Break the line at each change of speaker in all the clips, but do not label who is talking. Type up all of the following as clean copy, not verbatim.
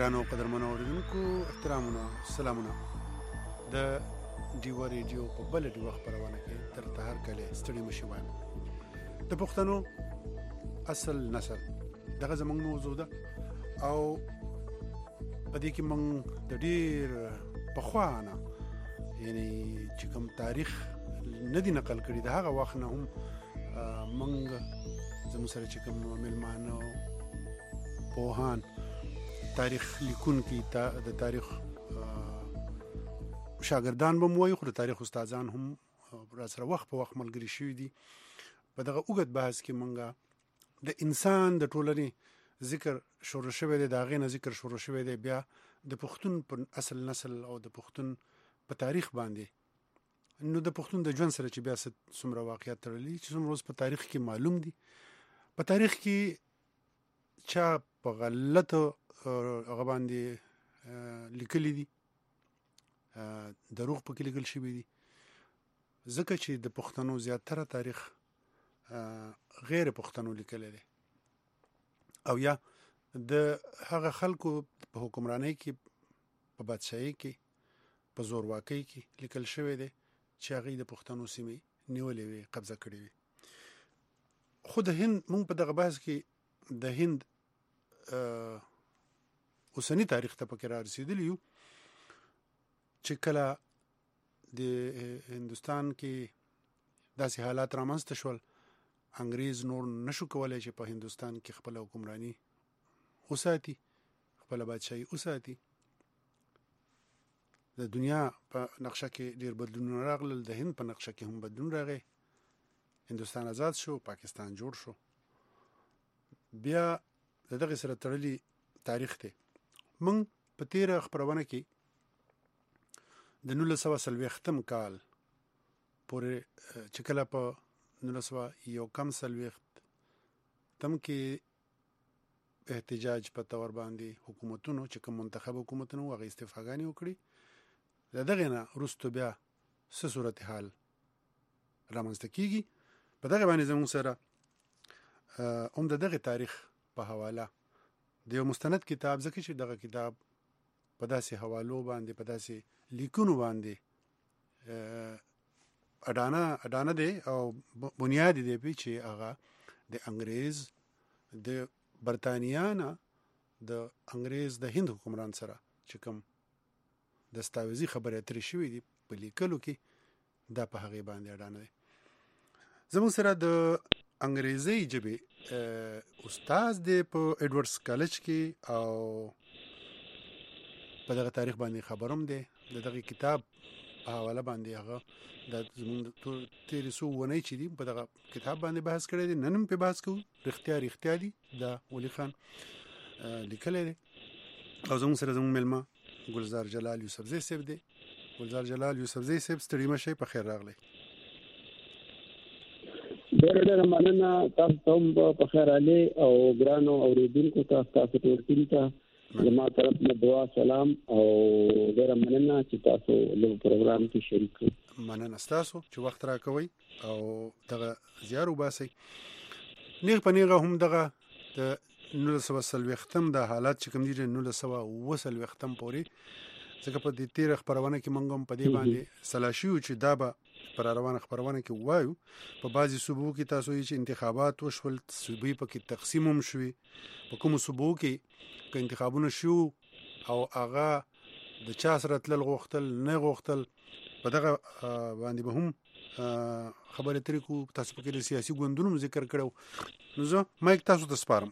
ګرانو قدرمنو اوریدونکو احترامونه سلامونه د ډیو ریډیو په بل ډیو خبرونه کې تر هر کله ستړي مشي وایم د پښتنو اصل نسل دغه زموږ موضوع ده او په دې کې موږ د ډیر پخوانه یعنی چې کوم تاریخ نه دی نقل کړی دا هغه وخت نه هم موږ زموږ سره چې کوم ملمانو پوهان تاریخ لیکون کی د تاریخ شاګردان به موي خو د تاریخ استادان هم را سره وخت په وخت ملګری شوي دي په دغه اوږد بحث کې مونږه د انسان د ټولنې ذکر شروع شوی دی د هغې نه ذکر شروع شوی دی بیا د پښتون په اصل نسل او د پښتون په تاریخ باندې نو د پښتون د ژوند سره چې بیا څومره واقعیت تړلي چې څومره اوس په تاریخ کې معلوم دي په تاریخ کې چا په غلطو هغه باندې لیکلي دي دروغ پکې لیکل شوي دي ځکه چې د پښتنو زیاتره تاریخ غیر پښتنو لیکلی دی او یا د هغه خلکو په حکمرانۍ کې په بادشاهۍ کې په زورواکۍ کې لیکل شوی دی چې هغې د پښتنو سیمې نیولې وي قبضه کړې وي خو د هند مونږ په دغه بحث کې د هند اوسنی تاریخ ته پکې را رسېدلی یو چې کله د هندوستان کې داسې حالات رامنځته شول انګریز نور نشو کولی چې په هندوستان کې خپل حکمرانی وساتي خپل بادشاهي وساتي د دنیا په نقشه کې ډېر بدلونونه راغلل د هند په نقشه کې هم بدلون راغی هندوستان آزاد شو پاکستان جوړ شو بیا د دغه سره تړلي تاریخ دی موږ په تیره خپرونه کې د 1940 کال پورې چې کله په 1941 کې احتجاج په تور باندې حکومتونو چې کوم منتخب حکومتونو هغه استعفاګانې وکړي دغه نه وروسته بیا څه صورتحال رامنځته کیږي په دغه باندې زموږ سره هم دغه تاریخ په حواله د یو مستند کتاب ځکه چې دغه کتاب په داسې حوالو باندې په داسې لیکونو باندې اډانه دی او بنیادی دی چې هغه د انګریز د برطانیا نه د انګریز د هند حکمران سره چې کوم دستاویزي خبرې اترې شوي دي په لیکلو کې دا په هغې باندې اډانه دی زموږ سره د انګریزي ژبې استاد دی په ایډورډز کالج کې او په دغه تاریخ باندې خبروم دی د دغه کتاب په حواله باندې هغه د زموږ تیرې څو اونۍ چې دي په دغه کتاب باندې بحث کړی دی نن هم پې بحث کوو رښتیا دي دا ولي خان لیکلی دی او زموږ سره زموږ میلمه ګلزار جلال یوسفزی صاحب دی ګلزار جلال یوسفزی صاحب ستړي مه شئ په خیر راغلی
ډېره مننه تاسو ته هم په خیر راغلی او ګرانو اورېدونکو ته ستاسو ټول ټیم ته زما طرف نه دعا سلام او ډېره مننه چې تاسو له پروګرام کې شریک کړئ
مننه ستاسو چې وخت راکوئ او دغه زیار وباسئ نیغ په نیغه هم دغه د 1940 د حالات چې کوم دي 1940 پورې ځکه په دې تیره خپرونه کې موږ هم په دې باندې سلاشي یو چې دا به پر روانه خپرونه کې وایو په بعضې صوبو کې تاسو یې چې انتخابات وشول صوبې پکې تقسیم هم شوي په کومو صوبو کې که انتخابونه شو او هغه د چا سره تلل غوښتل نه غوښتل په دغه باندې به هم خبرې اترې کوو تاسو پکې د سیاسي ګوندونو ذکر کړو نو زه مایک تاسو ته سپارم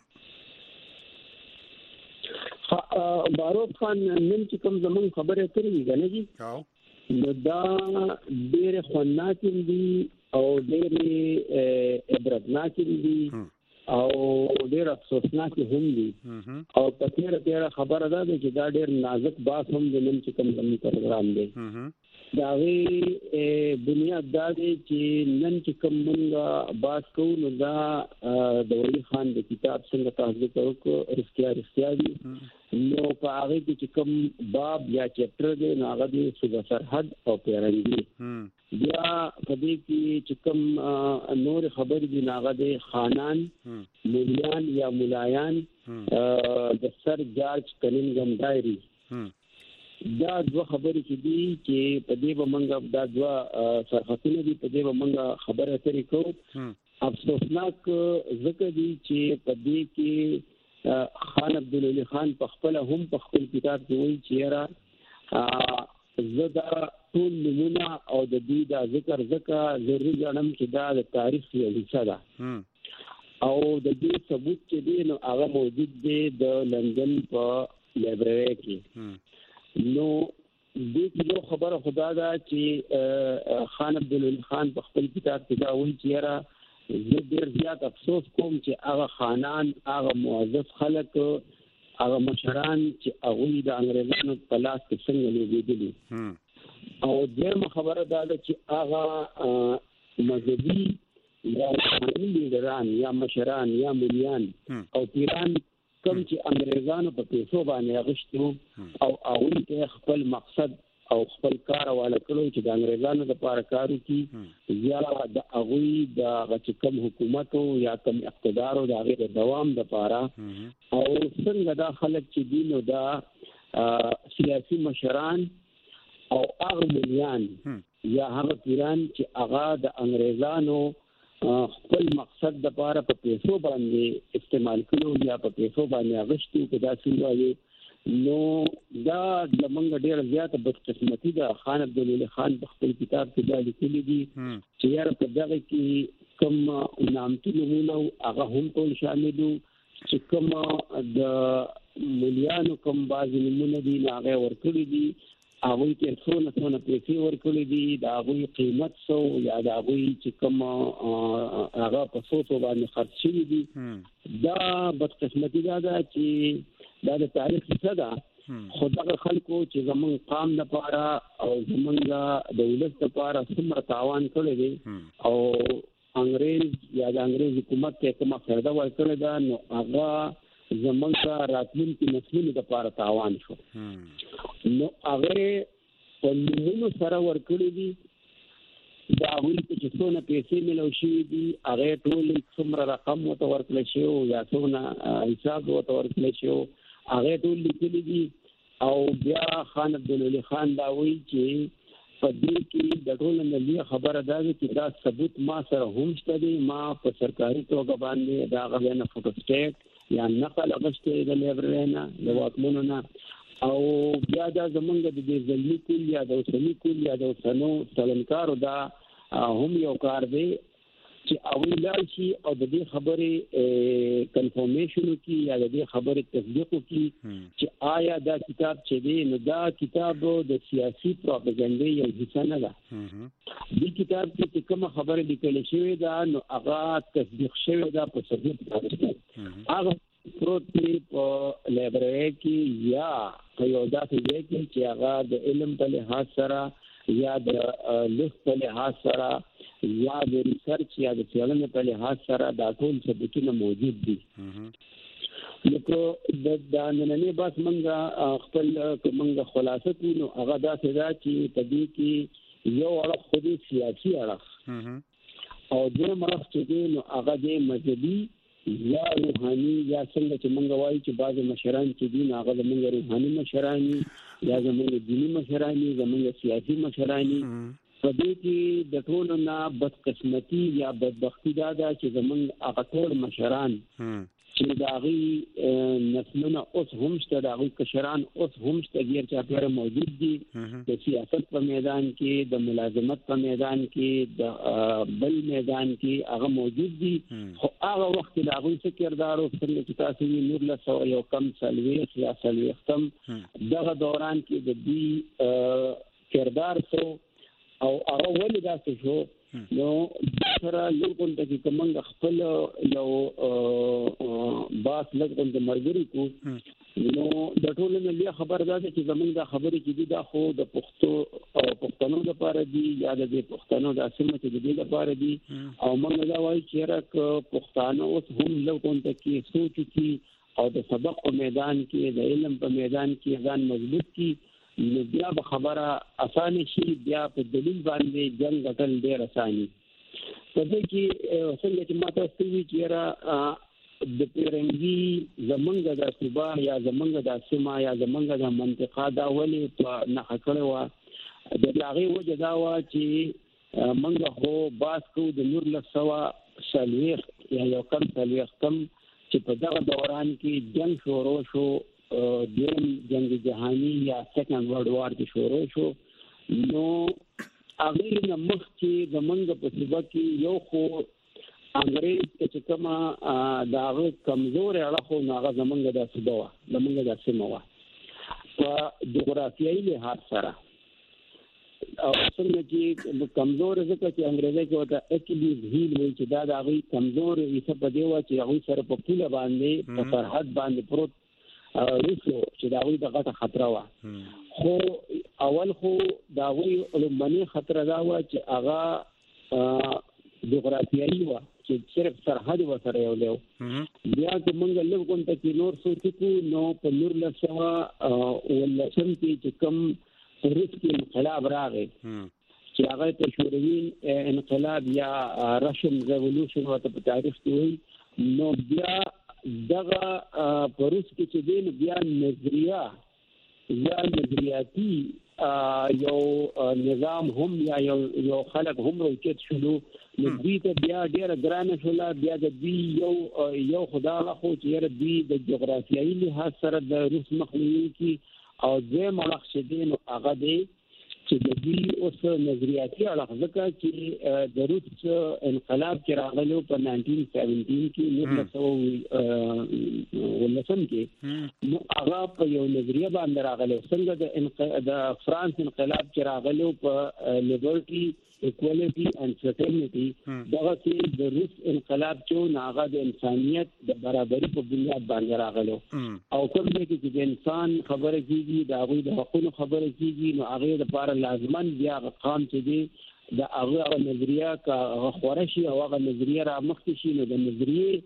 باروت خان نن چې کوم زمونږ خبرې اترې دي که نه دي نو دا ډېرې خوندناکې دي او ډېرې عبرتناکې دي او ډېر افسوسناکې هم دي او په تیره خبره ده چې دا ډېر نازک بحث هم د نن چې کوم زموږ پروګرام دی د هغې بنیاد دا دی چې نن چې کوم مونږ بحث کوو نو دا د ولي خان د کتاب څنګه تاسو ذکر وکړو رښتیا دي نو په هغې کې چې کوم باب یا چپټر دی نو هغه دی صوبه سرحد او پیرنګي بیا په دې کې چې کوم نور خبرې دي نو هغه دی خانان مولیان یا مولایان د سر جارج کنینګم ډایری دا دوه خبرې چې دي چې په دې به موږ دا دوه سرحدونه دي په دې به موږ خبره اترې کوو. افسوسناک ځکه دي چې په دې کې خان عبدالولي خان په خپل هم په خپل کتاب کې وایي چې یاره زه دا ټول نمونه او د دې دا ذکر ضروري ګڼم چې دا د تاریخ یو حصہ ده او د دې ثبوت چې دی نو هغه موجود دی د لندن په لایبرری کې. نو دې یو خبره خدا دا چې خان عبدالولي خان په خپل کتاب کې دا وایي چې یاره زه ډېر زیات افسوس کوم چې هغه خانان هغه موظف خلک هغه مشران چې هغوی د انګریزانو په لاس کې څنګه لوبېدلي او دویمه خبره دا ده چې هغه مذهبي یا روحاني لیډران یا مشران یا مریان او پیران کوم چې انګریزانو په پیسو باندې اغوښتي او هغوی ته خپل مقصد او خپل کار والا کړو چې د انګریزانو لپاره کار وکړي یا د هغوی د غچکم حکومت یا کم اقتدار او د هغې د دوام لپاره او څنګه دا خلک چې دي نو دا سیاسي مشران او هغه ملیان یا هغه پیران چې هغه د انګریزانو خپل مقصد لپاره په پیسو باندې استعمال کړو یا په پیسو باندې اغوښتي که دا څنګه وایي نو دا زمونږ ډېره زیاته بدقسمتي ده. خان عبدالولي خان په خپل کتاب کې دا لیکلي دي چې یاره په دغه کې کوم نامتو نومونه هغه هم ټول شامل وو چې کوم د مولیانو کوم بعضې نومونه دي نو هغه یې ورکړي دي هغوی ته څونه پیسې ورکړي دي د هغوی قیمت څه یا د هغوی چې کوم هغه په څو باندې خرڅ شوي دي. دا بدقسمتي دا ده چې دا د تاریخ څه ده خو دغه خلکو چې زمونږ قام لپاره او زمونږ د ولس لپاره څومره تاوان کړی دی او انګریز یا د انګریز حکومت ته کومه فایده ورکړې ده نو هغه زمونږ راتلونکي نسلونو لپاره تاوان شو. نو هغه په نومونو سره ورکړي دي د هغوی ته چې څونه پیسې میلاو شوي دي هغې ټول څومره رقم ورته ورکړی شوی یا څونه حساب ورته ورکړی شوی هغې ټول لیکلي دي. او بیا خان عبدالولي خان دا وایي چې په دې کې د ټولو نه لویه خبره دا ده چې دا ثبوت ما سره هم شته دی. ما په سرکاري توګه باندې د هغه بیا نه فوټوسټیټ یا نقل اخیستی د لایبررۍ نه د واکمنو نه او بیا دا زمونږ د دې زلمي کول یا د اوسني کول یا د اوسنو چلنکارو دا هم یو کار دی چې هغوی لاړ شي او د دې خبرې کنفرمیشن وکړي یا د دې خبرې تصدیق وکړي چې آیا دا کتاب چې دی نو دا کتاب د سیاسي پروپاګاندا یو حصہ نه ده. دې کتاب کې چې کومه خبره لیکل شوې ده نو هغه تصدیق شوې ده په ثبوت باندې هغه پروت دی په لایبررۍ کې یا په یو داسې ځای کې چې هغه د علم په لحاظ سره یا د لوست په لحاظ سره یا د ریسرچ یا د څېړنې په لحاظ سره دا ټول ثبوتونه موجود دي. نو د نننۍ بحث موږ خپل موږ خلاصه کړو نو هغه داسې ده چې په دې کې یو اړخ خو دی سیاسي اړخ او دویم اړخ چې دی نو هغه دی مذهبي یا روحاني یا څنګه چې موږ وایو چې بعضې مشران چې دي نو هغه زموږ روحاني مشران یا زموږ دیني مشران زموږ سیاسي مشران په دې کې د ټولو نه بدقسمتي یا بدبختي دا ده چې زموږ هغه ټول مشران چې د هغوی نسلونه اوس هم شته د هغوی کشران اوس هم شته ډېر چاپېره موجود دي د سیاست په میدان کې د ملازمت په میدان کې د بل میدان کې هغه موجود دي خو هغه وخت کې د هغوی څه کردار و څنګه چې تاسو وي 1940 یا 40 دغه دوران کې د دوی کردار څه او هغه ولې داسې شو نو سره یو غونډه کې کومنګ خپل یو باس لږ غونډه مرګري کو نو د ټولو نه لویه خبره ده چې زمونږ دا خبرې چې دي دا خو د پښتنو لپاره دي یا د پښتنو د سیمه چې د دې لپاره دي او موږ دا وایو چې راک پښتانه اوس هم لږ غونډه کې سوچ کی او د سبق په میدان کې د علم په میدان کې ځان مضبوط کی نو بیا به خبره اسانه شي بیا په دلیل باندې جنگ غټل ډېر اساني په دې کې څنګه چې ماته ستوي چې را د پیرنګي زمونږ د صوبا یا زمونږ د سیمه یا زمونږ د منطقه دا ولې په نه کړو د هغه وجه دا و چې منګه هو باس کو د نور له سوا شالويخ یا یو کم شالويخ کم چې په دغه دوران کې جنگ شروع شو دویم جنگ جهانی یا سیکنډ ورلد وار کې شروع شو نو هغه نه مخکې د منګه په صوبا کې یو خو انګريز چې کومه داغه کمزور اړه خو هغه زمونږ د صوبا و زمونږ د سیمه و په جغرافیایي لحاظ سره او څنګه چې کمزور ځکه چې انګريزي کې وته اکلیز هیل وایي چې دا د هغه کمزور یې په دی و چې هغه سره په پوله باندې په سرحد باندې پروت روسو چې دا وی د غټه خطر و خو اول خو دا وی لومبني خطر دا و چې هغه جغرافیایي و چې صرف سرحد و سره یو له بیا چې موږ له کوم ته کې نور سوچو نو په نور لسوا ولا سم چې کوم روس کې انقلاب راغی چې هغه ته شوروي انقلاب یا راشن ریولوشن ورته په تاریخ کې نو بیا دغه پروس کې چې دین بیا نظریه یا نظریاتي یو نظام هم یا یو خلق هم راکېت شلو نو دوی ته بیا ډېر ګرانه شولا بیا د دوی یو خدا خو چې دوی د جغرافیایي لحاظ سره د روس مخنیوي کې او زه ملخ شدین هغه دی چې د دې اوس نظریاتي اړه ځکه چې د روس انقلاب چې راغلو په 1917 کې ولسم کې نو هغه په یو نظریه باندې راغلو څنګه د فرانس انقلاب چې راغلو په لیبرټي equality and fraternity دغه چې د روس انقلاب چې هغه د انسانيت د برابرۍ په بنیاد باندې راغلو او کوم چې د انسان خبره کیږي د هغه د حقوقو خبره کیږي نو هغه د لپاره لازمان بیا قام چې دی د هغه نظریه کا خورشي او هغه نظریه را مخکې شي نو د نظریه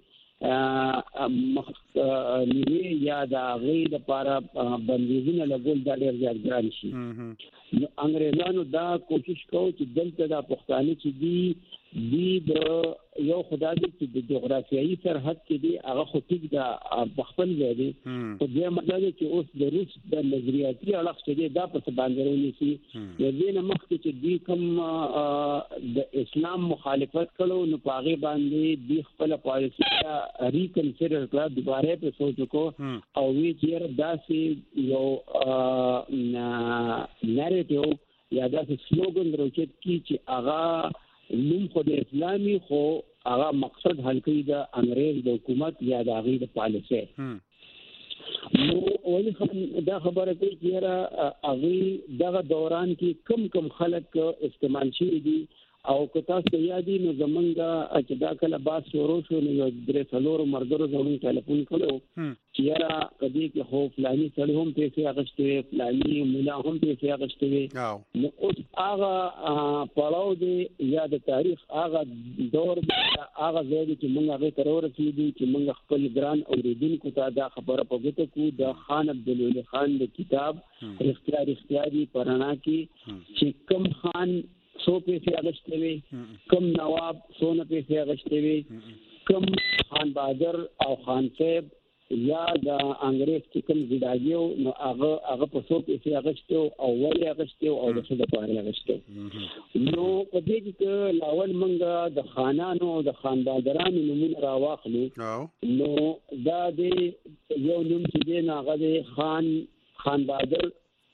نیوی یا د هغه لپاره بندیزونه لګول د ډېر زیات ګران شي نو انګريزانو دا کوشش کوي چې دلته د پښتانه چې دی د یو خدای چې د جغرافیایي سرحد کې دی هغه خو ټیک د خپل ځای دی په دې مطلب چې اوس د روس د نظریاتي اړخ چې دی دا په باندې ونیسي د دې نه مخکې چې دی کوم د اسلام مخالفت کړو نو په هغه باندې دی خپل پالیسي ریکنسیډر کړه دوباره په سوچ کو او وی چې داسې یو نریټیو یا داسې سلوګن راوچت کی چې هغه نوم خو د اسلامي خو هغه مقصد حل کوي د انګريز د حکومت یا د هغه د پالیسي نو ولې دا خبره کوي چې هغه دغه دوران کې کم خلک استعمال شي دي او که تاسو یادی نو زمونږ چې دا کله باس شروع شو نو یو درې څلور مرګرو زموږ ټلیفون کړو چې را کدی کې خو فلاني سره هم پیسې اغشتوي فلاني مولا هم پیسې اغشتوي نو اوس هغه پړاو دی یا د تاریخ هغه دور هغه ځای چې موږ هغه تر ورسېدو چې موږ خپل ګران اوریدونکو ته دا خبره پوښتنه کو د خان عبدالولي خان د کتاب اختیاري پرانا کې چې کم خان 100 پیسې اغشتوي کم نواب 100 پیسې اغشتوي کم خان بہادر او خان صاحب یا د انګريز چې کوم زیداګیو نو هغه په 100 پیسې اغشتو او ولې اغشتو او د څه لپاره اغشتو نو په دې کې لاول منګه د خانانو او د خان بہادرانو نومونه راواخلو نو دا د یو نوم چې دی هغه د خان بہادر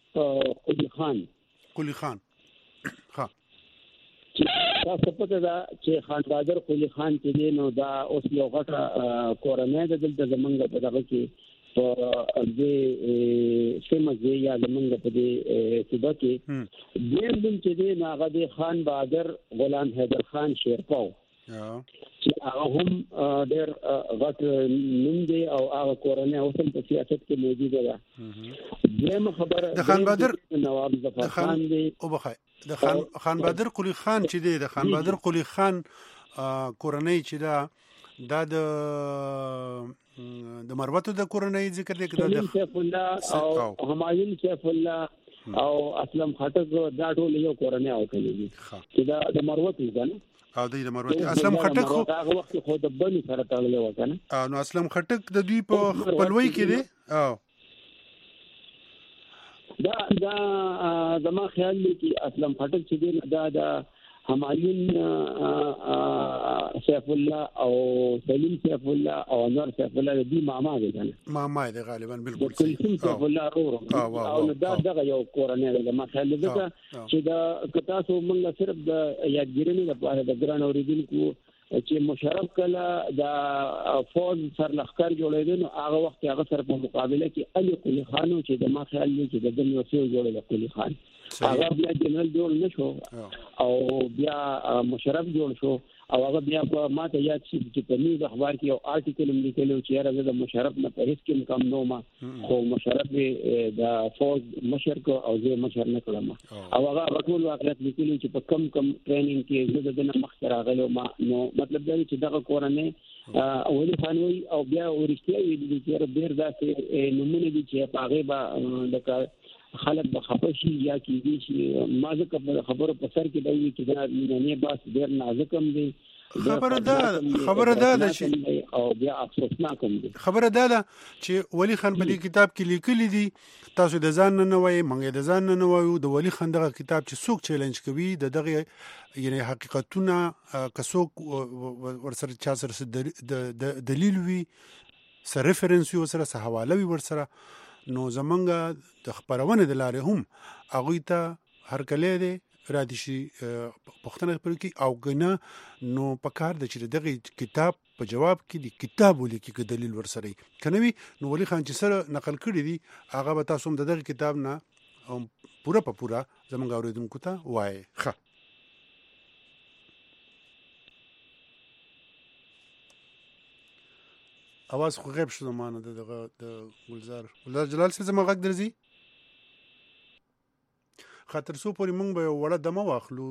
قلی خان ها
تاسو پته دا چې خان بہادر قلی خان چې دی نو دا اوس یو غټه کورنۍ د دلته زمونږ په دغه کې په دې سیمه یا زمونږ په دې صوبه کې دیم چې دی هغه د خان بہادر غلام حیدر خان شیرپاو چې هغه هم ډېر غټ نوم دی او هغه کورنۍ اوس په سیاست کې موجوده ده دیم خبره
د خان بہادر
نواب ظفر خان دی
او بخای د خان بہادر قلی خان چې دی د خان بہادر قلی خان کورنۍ چې دا د مروتو د کورنۍ ذکر دی کړه د
سیف الله او همایون سیف الله او اسلم خټک دا ټول یو کورنۍ او کلی دي چې دا د مروتو ده
او د مروت اسلم خټک خو
هغه وخت خو د بنو سره تړلې و کنه
نو اسلم خټک د دوی په خپلوي کې دی
دا زما خیال دی چې اسلم خټک چې دی دا همایون سیف الله او سلیم سیف الله او انور سیف الله د دې ماما دی کنه
ماما دی غالبا بالکل
سیف الله او دا یو کورنۍ ده ما خیال دی چې دا کتاسو موږ صرف د یادګیرنې لپاره د ګران اوریدونکو چې مشرف کله دا فوج سرلخکر جوړېدل نو هغه وخت هغه سره په مقابله کې علي قلی خانو چې د ما خیال دی چې د دنیا وسیو جوړېد قلی خان هغه بیا جنرال جوړ نشو او بیا مشرف جوړ شو او هغه بیا په ماته یاد شي چې په نیوز اخبار کې یو آرټیکل لیکلو چې راځي د مشرف نه په هیڅ کې کم نو ما خو مشرف د فوج مشر کو او زه مشر نه کړم او هغه ټول واقعیت لیکلو چې په کم ټریننګ کې زه د نه مخ راغلو ما نو مطلب دا چې دغه کورنۍ اولی خانوي او بیا ورشتي ویل چې ډیر داسې نمونه دي چې هغه به د خلک به خپشي یا کېږي چې ما ځکه خبره په سر کې دی چې دا نه باس ډیر نازکم دی
خبره ده چې
او بیا افسوسناک دی
خبره ده چې ولی خان په دې کتاب کې لیکلي دي تاسو د ځان نه وایي منګه د ځان نه وایو د ولی خان دغه کتاب چې څوک چیلنج کوي دغه یعنی حقیقتونه کڅوک ورسره چا سره د دلیل وي سره ریفرنس وي سره حواله وي ورسره نو زمونږه د خبرونه د لارې هم هغه ته هر کله دی را دي شي پښتنه پر کې او کنه نو پکار د چې دغه کتاب په جواب کې د کتاب ولیکي کې دلیل ورسره کنه وي نو ولی خان چې سره نقل کړی دی هغه به تاسو هم دغه کتاب نه پورا زمونږ اوریدونکو ته وایي ښه اواز خو غیب شو زمانه د ګلزار جلال سره زما غږ درځي خاطر سو پورې مونږ به وړه دمه واخلو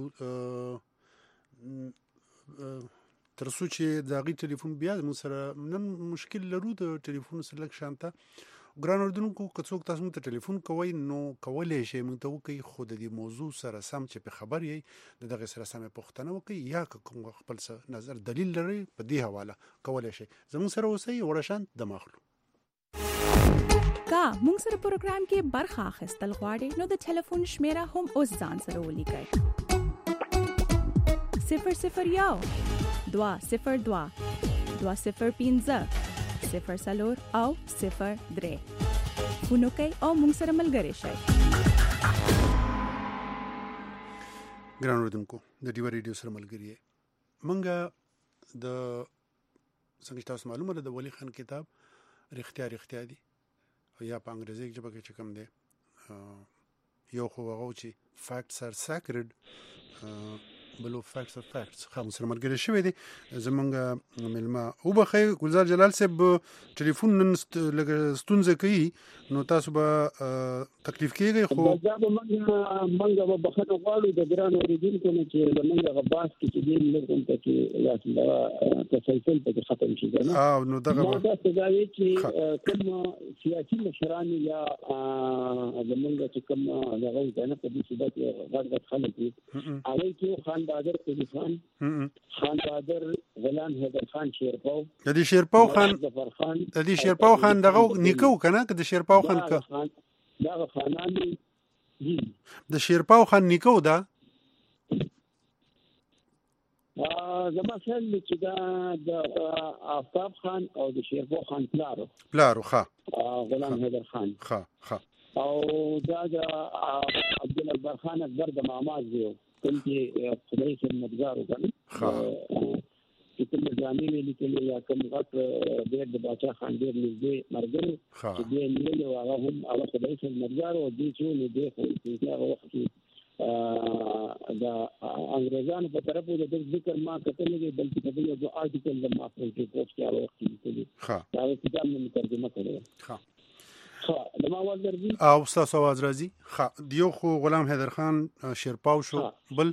تر څو چې داغي ټلیفون بیا مون سره نن مشکل لرو د ټلیفون سره لک شانته ګران اردوونکو که څوک تاسو ته ټلیفون کوي نو کولای شئ موږ ته وکړئ خو د دې موضوع سره سم چې په خبر یې دغه سره سم پوښتنه وکړئ یا کوم خپل نظر دلیل لري په دې حواله کولای شئ زموږ سره اوسئ ورشان دماغلو
کا موږ سره پروګرام کې برخه اخیستل غواړئ نو د ټلیفون شمیره هم اوس ځان سره ولیکئ 001 202 0 او 03 فونو کوي او موږ سره ملګری شئ
ګران اردوونکو د ډیو ریډیو سره ملګری منګه د څنګه تاسو معلومه ده د ولی خان کتاب رښتیا دي یا په انګریزي کې چې کوم دی یو خو هغه چې facts are sacred بلو فاکټس او فاکټس خاموس سره ملګری شوی دی زمونږ ملما او بخې ګلزار جلال صاحب ټلیفون نن لګ ستونزه کوي نو تاسو به تکلیف کیږي خو
دا به موږ به بخښنه غواړو د ګران اوریدونکو نه چې موږ غواړو چې دې لږ ته کې یا تسلسل په ختم شي نه
نو دغه
دا څه دی چې کوم سیاسي مشران یا زمونږ چې کوم هغه نه په دې صورت غږ خلک دي هغه کې خان بهادر قلی خان خان بهادر غلام حیدر خان شیرپاو
د دې شیرپاو خان دغه نیکو کنه د شیرپاو خان کا
دا خانان دي
د شیرپاو خان نیکو دا
زما خیال چې دا د آفتاب خان او د شیرپاو خان
پلارو ښه
غلام حیدر خان
ښه
او دا د عبدالله خان اکبر د ماماز دی کوم چې خدای خدمتګار وکړي چې کوم ځانې ویلي کې یا کوم غټ ډېر د باچا خان ډېر نږدې مرګري چې دې نیولې هغه هم هغه خدای خدمتګار او دې چې نه دی خو چې هغه وخت دا انګريزانو په طرف د ذکر ما کتلې دي بلکې په دې یو آرټیکل د ما په کې پوسټ کړو وخت کې دا کتاب نه ترجمه کړو
او تاسو आवाज راځي دیو خو غلام حیدر خان شیرپاو شو بل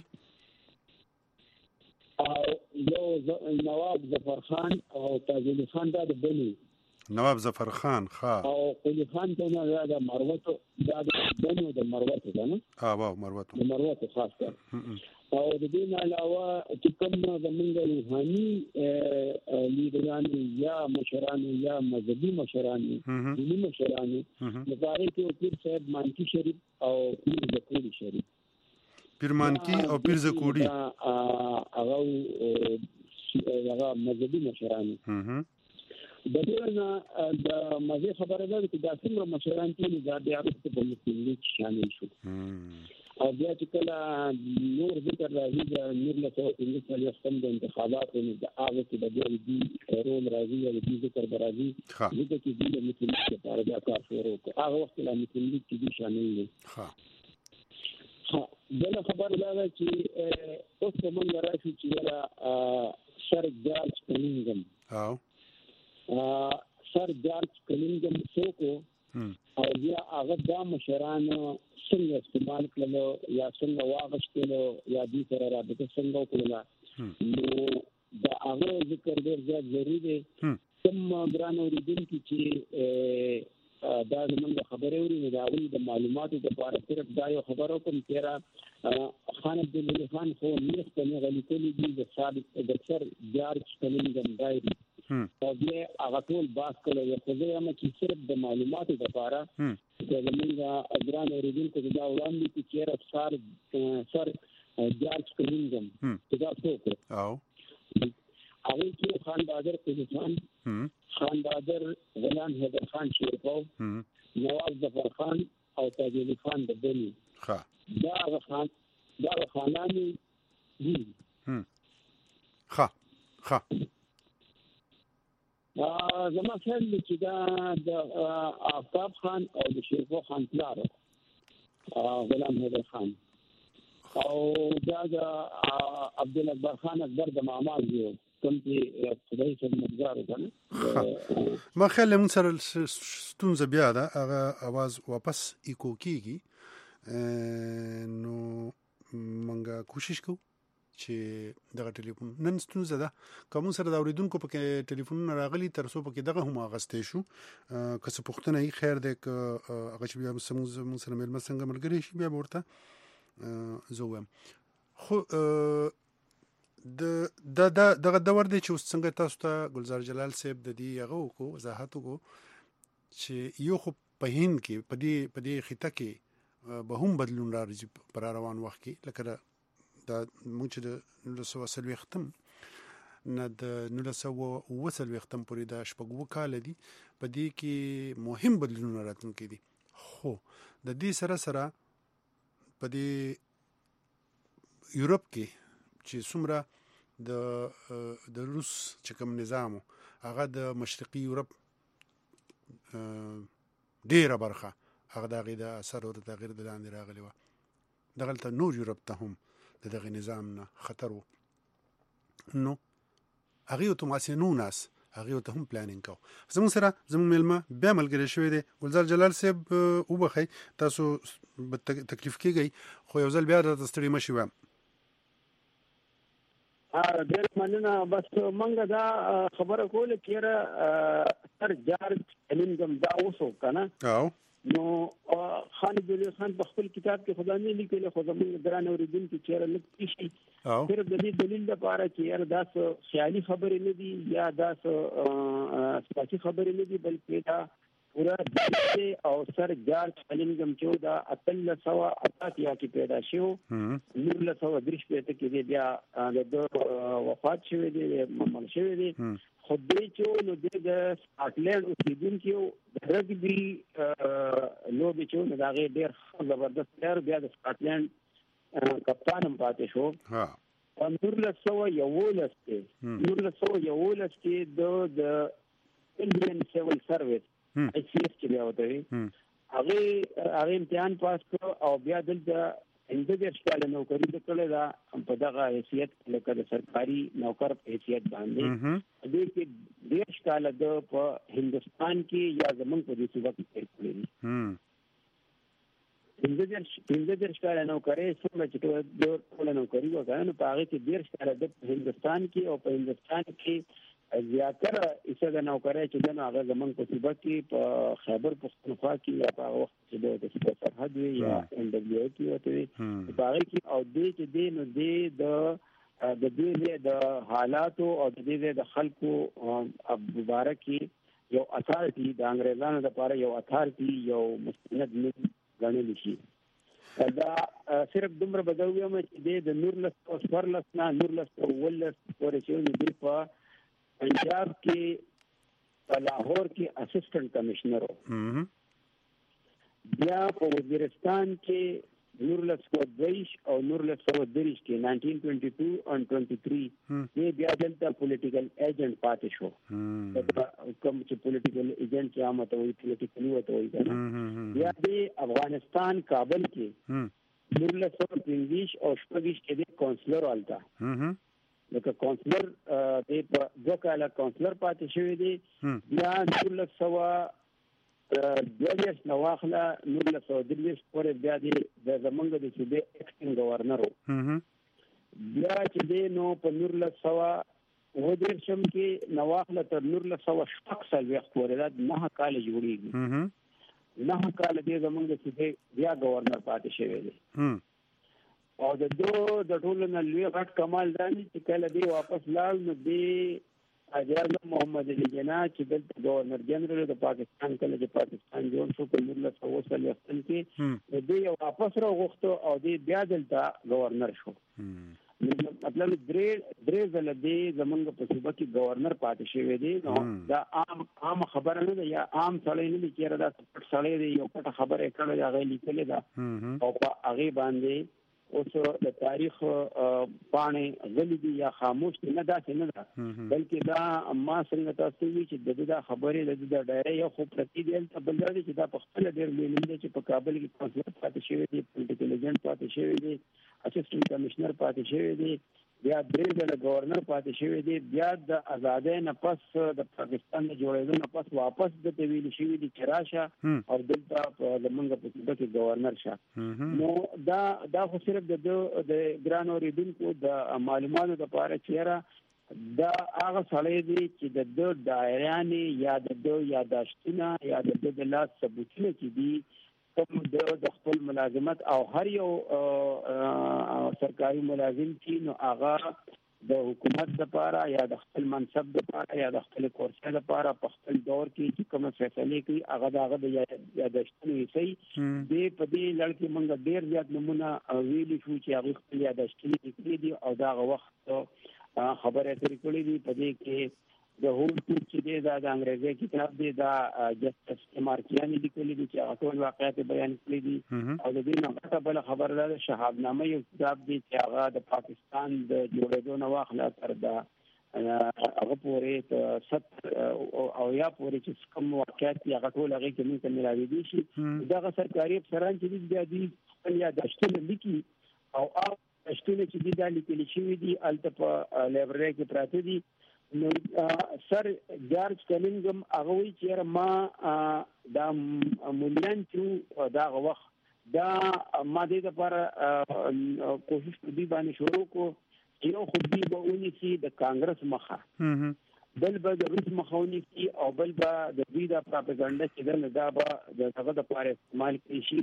یو نواب ظفر خان او تاج علي خان دا د بني
نواب ظفر خان
او قلی خان ته نه دا مروته دا د بنو د مروته ده نه
واو مروته
خاص کر او د دې نه علاوه چې کوم زمونږ روحاني لیډران یا مشران یا مذهبي مشران دیني مشران لپاره کې پیر صاحب مانکی شریف او پیر زکوړي شریف
پیر مانکی او پیر زکوړي
هغه مذهبي مشران د دې نه د مزه خبره ده چې دا څومره مشران چې دا بیا په مسلمان لیگ شامل شو او بیا چې کله نور ذکر راځي د نور له څو انګلیسي ختم د انتخاباتو د هغه کې د دې رول راځي او د ذکر راځي چې د مسلمان لپاره دا کار شروع کړ هغه وخت له مسلمان لیگ کې شامل دي بل خبر دا ده چې اوس موږ راځي چې سر جارج کنینګم سر جارج کنینګم څوک او بیا هغه د مشرانو څنګه استعمال کړلو یا څنګه واغښتلو یا دې سره رابطه څنګه وکړه نو دا هغه ذکر ډېر زیات ضروري دی کوم ګران اوریدونکو چې دا زموږ خبرې اوري دا د معلوماتو لپاره صرف دا یو خبرو کوم چې خان عبدالله خان خو نیت په غلیکلي دي د ثابت د سر جارج کنینګم دایری او بیا هغه ټول باس کړو یو څه هم چې صرف د معلوماتو لپاره د زموږ ګران اوریدونکو دا وړاندې چې سر جارج کنینګم دا څوک او هغه کې خان بهادر قزوخان خان بهادر غلام حیدر خان شیرپو نواب ظفر خان او تاج علي خان د بني دا خانانو دي زما خیال دی چې دا د آفتاب خان او د شیرپو خان پلار غلام حیدر خان او دا د عبدالاکبر خان اکبر د ماما دی کوم چې خدای سره مدګار وکړي
ما خیال موږ سره ستونزه بیا ده هغه आवाज واپس ایکو کیږي نو موږ کوشش کوو چې دغه ټلیفون نن ستونزه ده کوم سره دا اوریدونکو په ټلیفون راغلي تر څو په دغه هم اغستې شو که څه پوښتنه یې خیر ده ک هغه چې بیا موږ سره مل مسنګ ملګری شي بیا ورته زوم خو دغه دور دی چې څنګه تاسو ته ګلزار جلال صاحب د دې هغه کو وضاحت کو چې یو خو په هند کې په دې خطه کې به هم بدلون راځي پر روان وخت کې لکه دا موږ چې د 1940 ختم نه د 1940 ختم پورې د شپږو کال دي په دې کې مهم بدلون راتلونکي دي خو د دې سره په دې یورپ کې چې څومره د روس چې کوم نظام هغه د مشرقي یورپ ډیره برخه هغه د اثر او د تغییر د لاندې راغلی و دغلته نور یورپ ته هم دغه نظام نه خطر و نو هغه ته نو ناس هغه ته هم پلانینګ کو زموږ ملما بیا ملګری شوی دی ګلزار جلال صاحب وبخي تاسو تکلیف کیږي خو یو ځل بیا د ستړي مشي و
ډېر مننه بس منګه دا خبره کوله چې سر جارج کنینګم دا اوسو کنه نو خان عبدالله خان په خپل کتاب کې خدای نه لیکل خو زموږ دران اوریدونکو چیرې لکه شي صرف د دې دلیل لپاره چې دا خیالي خبرې نه دي یا دا سپاچي خبرې نه دي بلکې دا پورا او سر جارج کنینګم چې دا 1888 کې پیدا شو 1930 کې بیا د وفات شوی دی ممل شوی دی خو دې چې نو د سکاټلند اوسیدونکو د رګبي لوبي چې نو دا غیر ډېر زبردست پلیر بیا د سکاټلند کپتان هم پاتې شو او 1911 کې د انډین سیول سرویس ICS چې بیا وته هغه امتحان پاس کړ او بیا دلته انده اشکال نوکری وکړه دا په دغه حیثیت لکه د سرکاري نوکر په حیثیت باندې دې کې ډېر اشکال د په هندستان کې یا زمونږ په دې صوبه کې کړی انده اشکال نوکری څنګه چې ټول نوکری وکړه نو په هغه کې ډېر اشکال د هندستان کې او په هندستان کې زیاتره ایسه د نوکرۍ چې دنه هغه زمونږ په صوبه کې په خیبر پښتونخوا کې یا په وخت چې د سرحد وي یا NWA کې وته وي په هغه کې او دې چې دې نو دې د دې د حالاتو او د دې د خلکو مبارکي یو اتھارټي د انګريزانو لپاره یو اتھارټي یو مستند نه غنل شي دا صرف دومره بدوي چې د نورلس او سورلس نه نورلس او ولس پورې چې دی په پنجاب کې په لاهور کې اسسټنټ کمشنر وو بیا په وزیرستان کې نورلس کو دیش او نورلس کو دیش کې 1922 او 23 یې بیا دلته پولیټیکل ایجنټ پاتې شو کوم چې پولیټیکل ایجنټ چې عامه ته وي پولیټیکلی وته وي بیا د افغانستان کابل کې نورلس کو دیش او شپږ کې د کونسلر والتا لکه کونسلر د دوه کاله کونسلر پاتې شوی دی بیا نورلس سوا دویش نواخله نورلس سوا دریش پورې بیا د زمونږ د صوبې اکټینګ گورنر بیا چې دی نو په نورلس سوا ودرشم کې نواخله تر نورلس سوا شپږ څلوېښت پورې دا 9 کاله جوړیږي 9 کاله دی زمونږ د صوبې بیا گورنر پاتې شوی دی او د ټولو نه لوی غټ کمال دا چې کله دی واپس لاړ نو دی اعظم محمد علي جناح چې د گورنر جنرال د پاکستان کله چې پاکستان جوړ شو په 1940 کې دی واپس راغوښته او دی بیا دلته گورنر شو مطلب درې ځله دی زمونږ په صوبه کې گورنر پاتې شوی دی نو دا عام خبره نه ده یا عام سړی نه دی چې دا پټ سړی دی یو پټ خبره کړي هغه لیکلې ده او په هغه باندې اوس د تاریخ پاڼې غلي دي یا خاموش دي نه دا څنګه ده بلکې دا ما څنګه تاسو وی چې د خبرې د ډایره یو خو پرتی دی ته بل دی چې دا په خپل ډیر مینه دي چې په کابل کې کونسلر پاتې شوی دی پولیټیکل ایجنټ پاتې شوی دی اسسټنټ کمشنر پاتې شوی دی بیا درې ځله گورنر پاتې شوی دی بیا د آزادۍ نه پس د پاکستان د جوړېدو نه پس واپس د ویل شوی دی چې راشه او دلته په زمونږ په صوبه کې گورنر شه نو دا خو صرف د ګران اوریدونکو د معلوماتو لپاره چیرې دا هغه سړی دی چې د دایرانې یا د یاداشتونه یا د لاس ثبوتونه چې دي کوم د خپل ملازمت او هر یو سرکاري ملازم چې نو هغه د حکومت لپاره یا د خپل منصب لپاره یا د خپل کورسۍ لپاره په خپل دور کې چې کوم فیصله کوي هغه د یاداشتونه یې دی په دې لړ کې موږ ډیر زیات نمونه ویلي شو چې هغه خپل یاداشتونه لیکلي دي او دا وخت خبره ترې کړې دي په دې کې د هول ټوپ چې دی دا د انګریزي کتاب دی دا جسټس مارکیانی لیکلی دی چې هغه ټول واقعیت بیان کړی دي او د دې نه غټه بل خبر ده شهابنامه یو کتاب دی چې هغه د پاکستان د جوړېدو نه واخله تر دا هغه پورې 70 او یا پورې چې کوم واقعیت هغه ټول هغه کې موږ ته ملاوي دي شي دا سرکاري افسران چې دي خپل یاداشتونه لیکي او هغه اشتونه چې دا لیکل شوی دي الته په لایبرری کې پراته دي نو سر جارج کلینګم هغه وی چې ما دا مولیان چې دا وخت دا ما دې لپاره کوشش کوي باندې شروع کو یو خو دې به ونی چې د کانګرس مخه بل به د روس مخاوني کې او بل به د دوی د پروپاګاندا چې دا به د هغه د لپاره استعمال کړي شي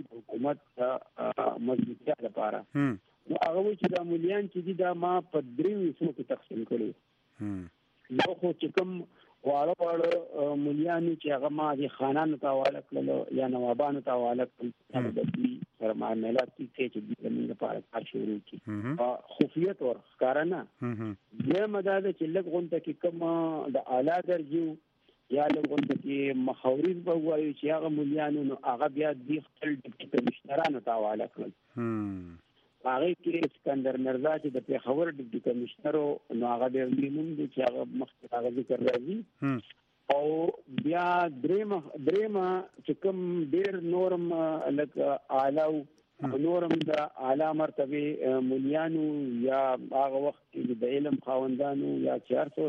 حکومت مضبوطیا لپاره نو هغه وی چې دا مولیان چې دا ما په دریو حصو کې تقسیم کړي یو خو چې کوم واړه مولیانو چې هغه ما دي خانانو ته حواله کړل یا نوابانو ته حواله کړل د دې سره معاملات چې د موږ لپاره کار شروع کړي خفیت او ښکارانه د مدد چې لږ غونډه کې کوم د اعلی درجه یا لږ غونډه کې مخاورین په وایي چې هغه مولیانو نو هغه بیا د خپل ډیپټي کمشنرانو ته حواله کړل هغه کې اسکندر مرزا چې د پیښور ډیپټي کمشنر نو هغه د مینوم دي چې هغه مخکې هغه ذکر راځي او بیا درېما چې کوم ډېر نورم لکه اعلی نورم د اعلی مرتبه مولیانو یا هغه وخت کې د علم خاوندانو یا 400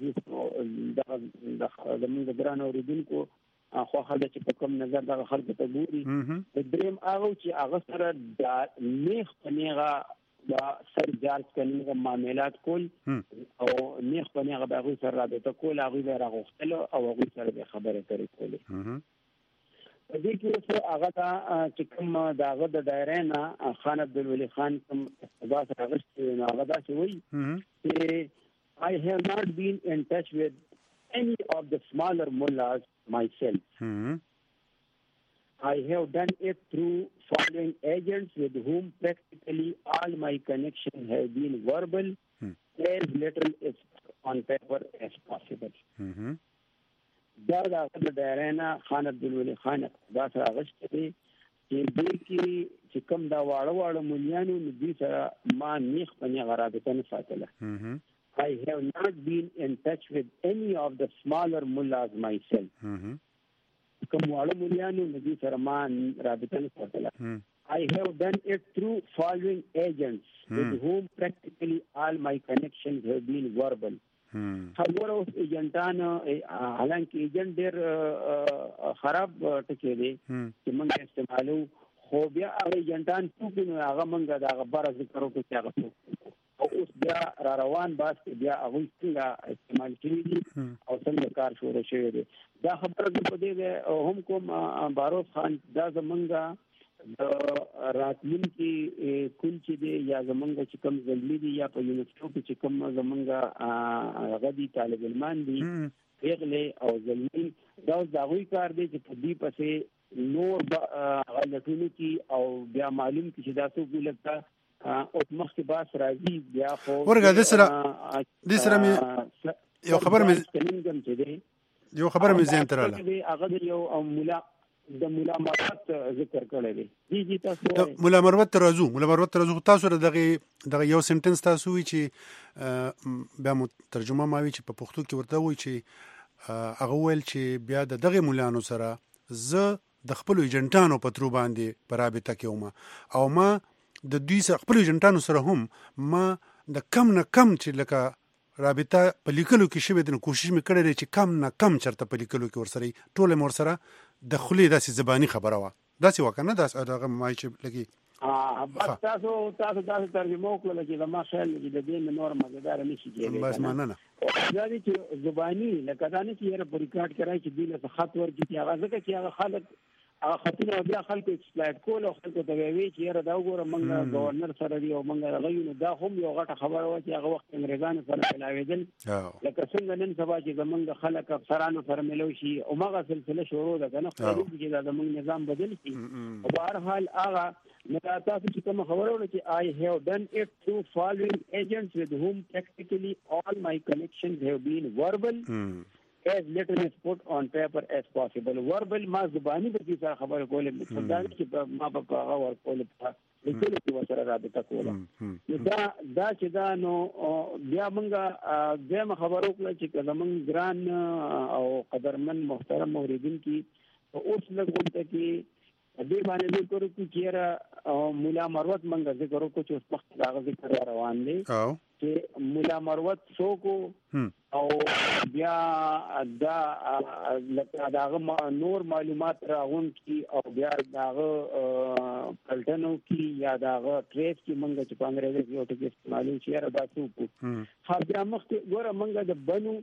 د موږ ګران اوریدونکو خو خلک چې په کوم نظر د خلکو ته ګوري د دریم هغه چې هغه سره د نیغ په نیغه دا سر جارج کنیغه معاملات کول او نیخ په نیغه به هغوی سره رابطه کول، هغوی به راغوښتل او هغوی سره به خبرې اترې کولې. په دې کې اوس هغه دا چې کوم د هغه د دایرې نه خان عبدالولي خان کوم اقتباس راغوښتی نو هغه داسې وایي چې I have not been in touch with any of the smaller mullahs myself. I have done it through following agents with whom practically all my connections have been verbal, as little as on paper as possible. دا د دایرې خان عبدالولي خان اقتباس راغوښتی دی چې دوی کې چې کوم دا واړه مولیانو نو دوی سره ما نیغ په نیغه رابطه نه ساتله. I have not been in touch with any of the smaller mullahs myself. کوم واړه مولیانو نو دوی سره ما رابطه نه ساتله. I have done it through following agents with whom practically all my connections have been verbal. خبره اوس ایجنټان حالانکه ایجنټ ډېر خراب ټکی دی چې موږ استعمالو، خو بیا هغه ایجنټان څوک نو هغه موږ د هغه باره ذکر وکړو چې هغه څوک او اوس بیا را روان باس بیا هغوی څنګه استعمال شوي دي او څنګه کار شروع شوی دی. دا خبره زه په دې هم کوم باروس خان دا زمونږ د راتلونکي کل چې دی یا زمونږ چې کوم زلمي دي یا په یونیورسټو کې چې کوم زمونږ هغه دي طالب علمان دي پیغلې او زلمي دا اوس د هغوی کار دی چې په دې پسې نور غلطونو کې او بیا معلوم کې چې دا څوک وي لکه اوس مخکې باس راځي بیا خو
ورګه دې سره مې یو خبره مې ذهن ته راغله.
هغه د یو د مولا مروت ذکر کړی دی. تاسو
مولا مروت ترازو تاسو دغه یو سنټنس تاسو وی چې بیا مو ترجمه ما وی چې په پښتو کې ورته وی چې هغه ویل چې بیا دغه مولانو سره زه د خپل ایجنټانو په ترو باندې په رابطه کې وم او ما د دوی سره خپل ایجنټانو سره هم ما د کم نه کم چې لکه رابطه په لیکلو کې شوې د کوشش مې کړې چې کم نه کم چرته په لیکلو کې ورسره ټول مور سره د خولي داسې زبانی خبره وا داسې وکنه داس هغه مای چې لګي
تاسو ترجمه وکړل چې ما خیال چې د دې نور مزیدار نشي کېږي
بس مننه
دا دي چې زبانی لکه دا نه چې یې په ریکارډ کړای چې دله خط ورګي چې هغه ځکه چې هغه خلک خطونه بیا خلکو ایکسپلایټ کول او خلکو ته وی چې یاره دا وګوره موږ گورنر سره دی او موږ غوښنه دا هم یو غټه خبره و چې هغه وخت انګریزانو سره ملاویدل لکه څنګه نن سبا چې زمونږ خلک افسرانو سره ملو شي او هغه سلسله شروع ده کنه خو چې دا زمونږ نظام بدل شي په هر حال هغه نو تاسو چې کوم خبره ونه چې I have done it through following agents with whom practically all my connections have been verbal as little as put on paper as possible. Verbal ما زبانی د دې سره خبره کولې مڅدا چې ما په هغه ورکول په لیکلو کې وسره رابطه کوله. دا چې دا نو بیا موږ دغه خبرو کړل چې زمونږ ګران او قدرمن محترم اوریدونکو اوس لږه کې دې باندې ذکر وکړو چې مولا مروت موږ ذکر وکړو چې اوس وخت دا ذکر روان دی چې مولا مروت څوک او بیا دا داغه نور معلومات راغون کی او بیا داغه پلټنو کی یا داغه ټریس کی موږ چې په انګریزي کې یو ټکی استعمالو چې را دا څوک بیا مخکې ګوره موږ د بنو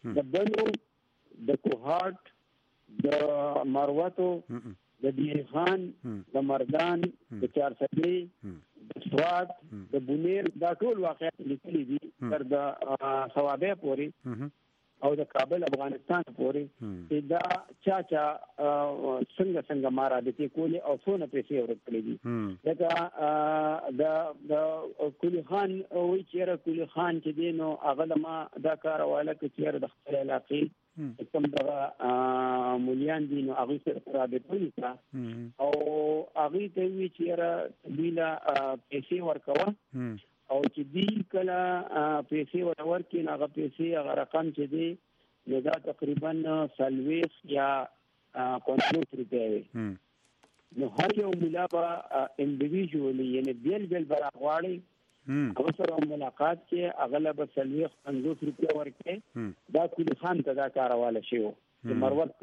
د کوهارت د مروتو د دیر خان د مردان د چارسدی د سواد د بونیر دا ټول واقعات لیکلي دي تر د ثوابه پورې او د کابل افغانستان پورې دا چا څنګه ما رابطې کولې او څونه پیسې ورکړې دي دا د کولی خان وی چیرې کولی خان چې دی نو هغه ما دا کار واله کې چیرې د خپل علاقې کوم د مولیان دي نو هغه سره رابطه وکړه او هغه ته وی چیرې بیلا پیسې ورکوه او چې دی کله پیسې ورکړي هغه پیسې هغه رقم چې دی نو دا تقریبا 40 یا 50 روپۍ نو هر یو مولا به انډیویډوالي یعنی بیل براغواړي او سره ملاقات کې اغلب 50 روپۍ ورکړي دا کولی خان ته دا کارواله شي چې مروت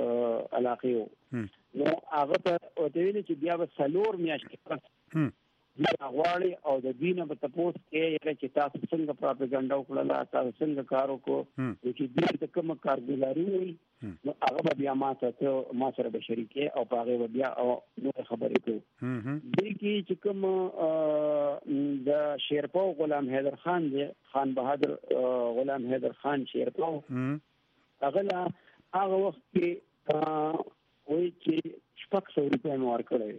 علاقه نو هغه ته ویل چې بیا به سلور میاشتې غواړي او د دینه په تاسو کې چې تاسو څنګه پروپاګاندا وکړه، تاسو څنګه کار وکړو، چې دې ته کوم کارګزاري وي نو هغه بیا ما سره به شریکه او هغه بیا او نو خبرې کوي. دې کې چې کوم د شیرپا غلام حیدر خان دی، خان بهادر غلام حیدر خان شیرپا، هغه وخت کې وایي چې 600 روپۍ مو ورکړې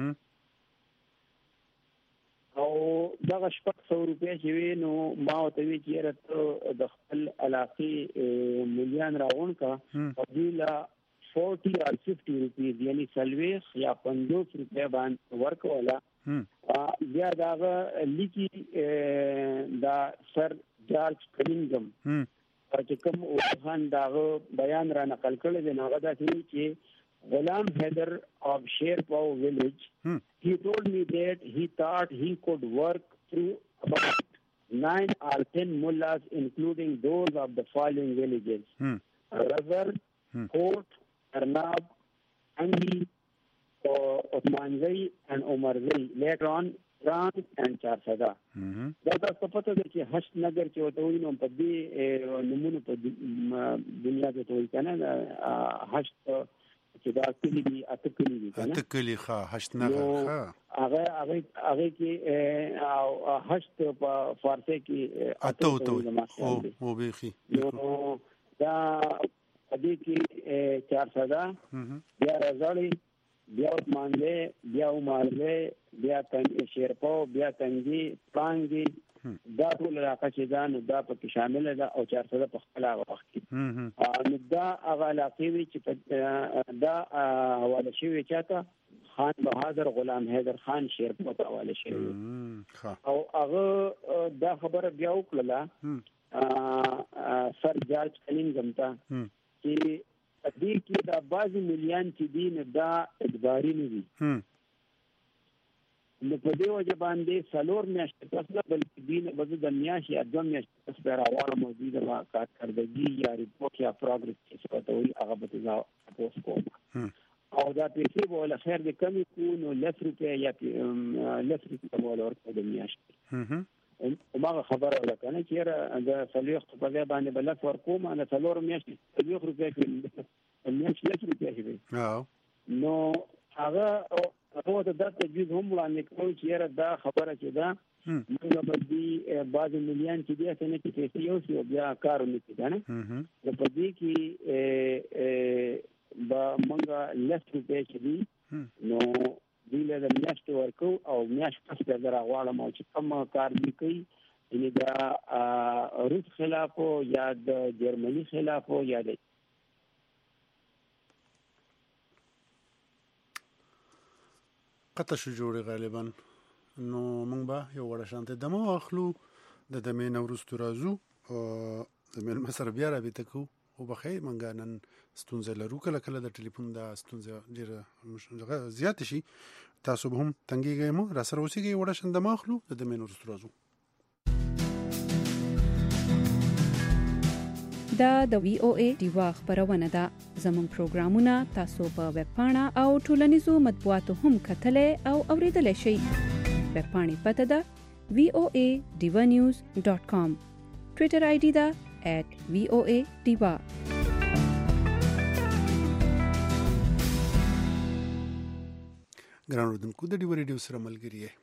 او دغه 600 روپۍ چې وي نو ما ورته وی چې د خپل علاقې مليان راغون کا او دی لا 40 or 50 روپۍ یعنی 40 یا 50 روپۍ باندې ورکولا. بیا دغه لیکي دا سر جارج کلینګم چې کوم خان دغه بیان را نقل کړی دی، هغه دا چې Ghulam Haider of Sherpao village, he told me that he thought he could work through about 9 or 10 mullahs, including those of the following villages: Razar, Kort, Arnab, Angi, Uthmanzai, and Omarzai. Later on, Ran and Charsada. That was the photo that Hasht Nagar Chotoi no Padi Numunu Dunya Toikana Hasht. چې دا کلی دی اته کلی ښه هشت نغه هغه کې هشت په فارسی کې اته او بيخي نو دا دې کې 400 بیا راځي بیا مانله بیا عمرله بیا تنګ شیرپو بیا تنګي پانګي دا ټول علاقه چې دا نو دا پکې شامل ده او 400 په خپل وخت کې نو دا هغه علاقې وی چې دا حواله شوی چاته خان بهادر غلام حیدر خان شیرپو ته حواله شوی او هغه دا خبره بیا وکړه سر جارج کلینګم ته چې دې کې دا بعضی مليان چې دین دا اجباري نه دي نو په دې وجه باندې سلور میاشتې پس بلکې دین بده د میاشتې یا 2 میاشتې پس راوړل موجوده وا کارکردګي یا ریپورت یا پروګرس چې څه ته وي هغه به تاسو کوم او دا پیسې بوله خیر دې کمی کو نو 10 روپیا یا 10 روپیا بوله ورکړه د میاشتې ومغه خبره ولکنه چې دا سلوخ په ځای باندې بل ورکوم انا سلور میاشتې 10 روپیا کې میاشتې 10 روپیا شي نو هغه او دا د تجویز هم وړاندې کوي چې دا خبره چې دا موږ به دي بعض مليان چې دي څنګه چې پیسې یو څو بیا کارونه کوي نه په دې کې با موږ لس روپۍ چې دي نو دوی له میاشتې ورکو او میاشت پس بیا راغواړم او چې کوم کار دي کوي یعنې دا روس خلاف یا د جرمني خلاف یا د قطع شو جوړي غالبا نو موږ به یو وړه شانته دمو اخلو د دمې نوروز ترازو د مل مصر بیا را بیت کو او بخیر موږ نن ستونزه لرو کله کله د ټلیفون دا ستونزه ډیره زیات شي تاسو به هم تنګیږئ مو را سره اوسېږئ وړه شانته دمو اخلو د دمې نوروز ترازو
دا د وی او ای دیوا خبرونه ده زموږ پروګرامونه تاسو په ویب پاڼه او ټولنیزو مطبوعاتو هم کتلې او اوریدلې شئ ویب پاڼې پته ده voanews.com ټوئیټر آی ډي ده @voadiva ګران اوردونکو د ډیو ریډیو سره ملګری یې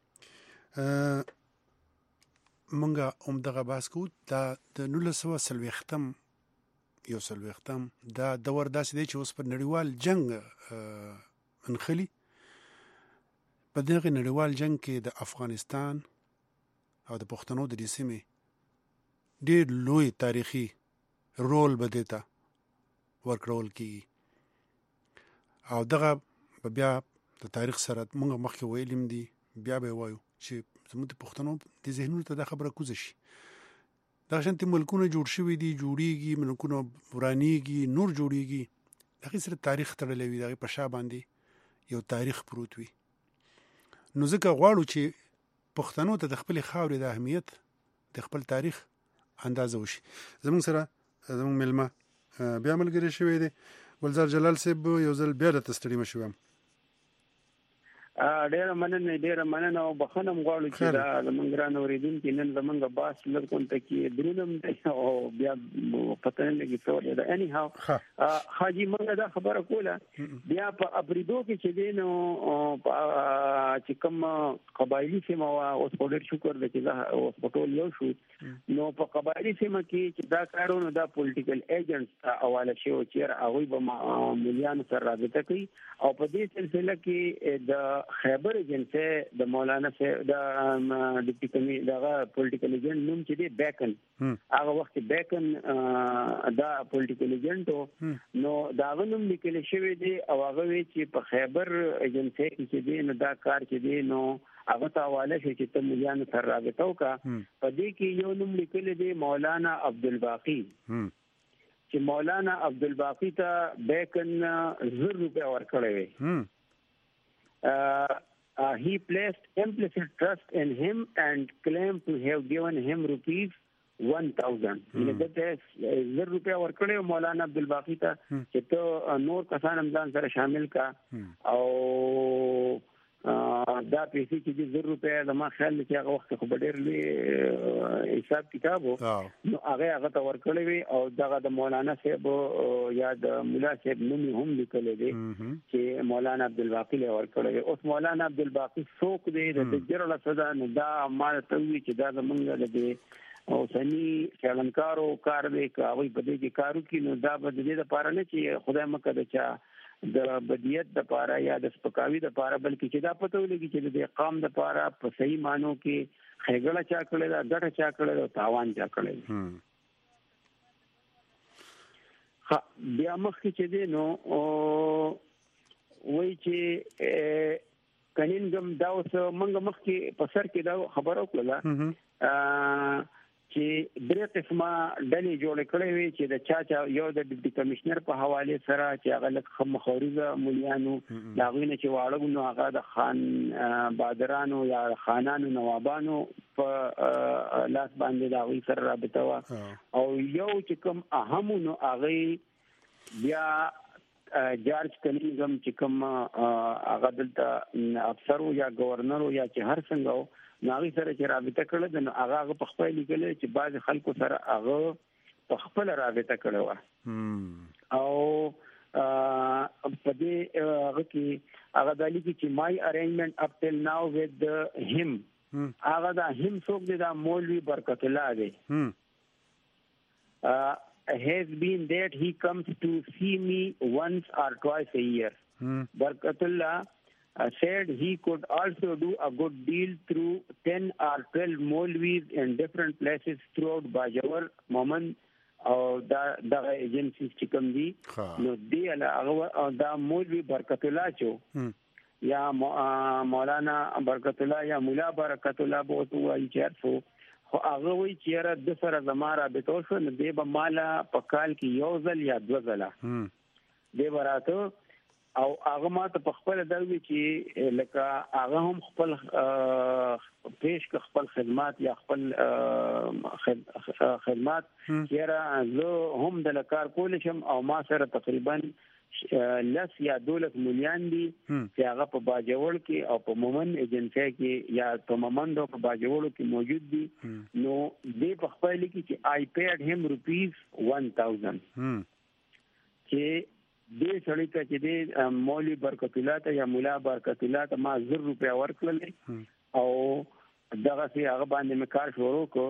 مونږه دغه بحث کوو دا د 1940م یو سلوختم دا دور داسې دی چې اوس په نړیوال جنگ انخلي په دغه نړیوال جنگ کې د افغانستان او د پښتنو د دې سیمې ډېر لوی تاریخي رول به دیتا ورکړول کیږي او دغه بیا د تاریخ سره موږ مخکې ویلم دي بیا به وایو چې زموږ د پښتنو د ذهنونو ته دا خبره کوزه شي دا شانتي ملکونه جوړ شوي دي جوړیږي ملکونه ورانیږي نور جوړیږي دغه سره تاریخ تړلی وي دغه په شا باندې یو تاریخ پروت وي نو ځکه غواړو چې پښتنو ته د خپل خاورې د اهمیت د خپل تاریخ اندازه وشي زموږ سره زموږ ملما بیا ملګری شوی دی ګلزار جلال صاحب یو ځل بیا د تستړي مشوم
ډېر مننه او بخښنه غواړو چې دا زمونږ ګران اوریدونکو نن زمونږ باس لږ کوم تکي درونم دی او بیا پته نه لګي څه دا اني هاو حاجی موږ دا خبره کوله بیا په ابریدو کې چې دین چې کوم قبایلی سیمه او ډېر شکر دی چې دا اوس په ټول یو شو نو په قبایلی سیمه کې چې دا کارونه دا پولیټیکل ایجنټس حواله شي او چې هغه به مليان سره رابطه کوي او په دې سلسله کې د خیبر ایجنسي د مولانا سے د ډیپټي کمی دغه پولیټیکل ایجنټ نوم چې دی بیکن هغه وخت بیکن دا پولیټیکل ایجنټ نو دا نوم لیکل شوی دی او هغه وی چې په خیبر ایجنسي کې دی نو دا کار چې دی نو هغه ته حواله شي چې ته مليان سره رابطه وکړه په دې کې یو نوم لیکل دی مولانا عبدالباقی چې مولانا عبدالباقی ته بیکن 1000 روپیا ورکړی وي he placed implicit trust in him and claimed to have given him rupees 1000 دغه 1000 روپیا ورکړی مولانا عبدالباقی ته چې ته نور کسان هم ځان سره شامل کا او دا پیسې چې 1000 روپیا د ما خیال چې هغه وخت خو ډېر لوی حساب کتابو نو هغه ته ورکړی وي او دغه د مولانا صاحب یا د مولا صاحب نوم هم لیکل دي چې مولانا عبدالباقی له ورکړی وي اوس مولانا عبدالباقی څوک دی د جرړه صدا نه دا مال ته وی چې دا زمونږ د او سني څلنکارو کار دی کوي په دې کې کارو کې نو دا به د دې لپاره نه چې خدای مکه د چا د بدیت د لپاره یا د سپکاوي د لپاره بلکې چې دا پته ولګي چې د قام د لپاره په صحیح مانو کې خېګړه چا کړل دا ګټه چا کړل او تاوان چا کړل بیا مخکې چې دی نو وای چې کنينګم دا اوس منګ مخکې په سر کې دا خبره وکړه چې درې قسمه ډلې جوړ کړې وي چې د چا یو د ډیپټي کمشنر په حواله سره چې هغه لکه مخاورزه مليانو لاغوینه چې واړو نو هغه د خان بادرانو یا خانانو نوابانو په لاس باندې لاغوي سره رابطه وا او یو چې کوم اهم نو هغه بیا جارج کنینګم چې کوم هغه دلته افسر یا گورنر یا چې هر څنګه ناغي سره چې رابطه کړل نو هغه په خپل لیکل چې بعض خلکو سره هغه په خپل رابطه کړو او په دې هغه کې هغه د لیکي چې my arrangement up till now with him هغه دا هم څوک دی دا مولوی برکت الله دی has been that he comes to see me once or twice a year Barkatullah said he could also do a good deal through 10 or 12 Maulvis in different places throughout Bajawar, Moman, or the agencies chicken di. No, they allow the Maulvi Barkatullah cho. Ya Maulana Barkatullah ya Mullah Barkatullah both who are chairful. هغه وی چیرې د سره زماره به توسو نه دی به مالا پکال کې یو ځل یا دو ځله دی براته او هغه ماته په خپل دروي چې لکه هغه هم خپل پیش خپل خدمات یا خپل خدمات چیرې زه هم د لکار کول شم او ما سره تقریبا لس یا 12 مليان دي چې هغه په باجوړ کې او په مومن ایجنسی کې یا په مومندو په باجوړ کې موجود دي نو دې په خپل کې چې I paid him rupees 1000 چې دې سړی ته چې دې مولوی برکت الله ته یا مولا برکت الله ته ما 1000 روپیا ورکړل او دغه سي هغه باندې مکار شروع کو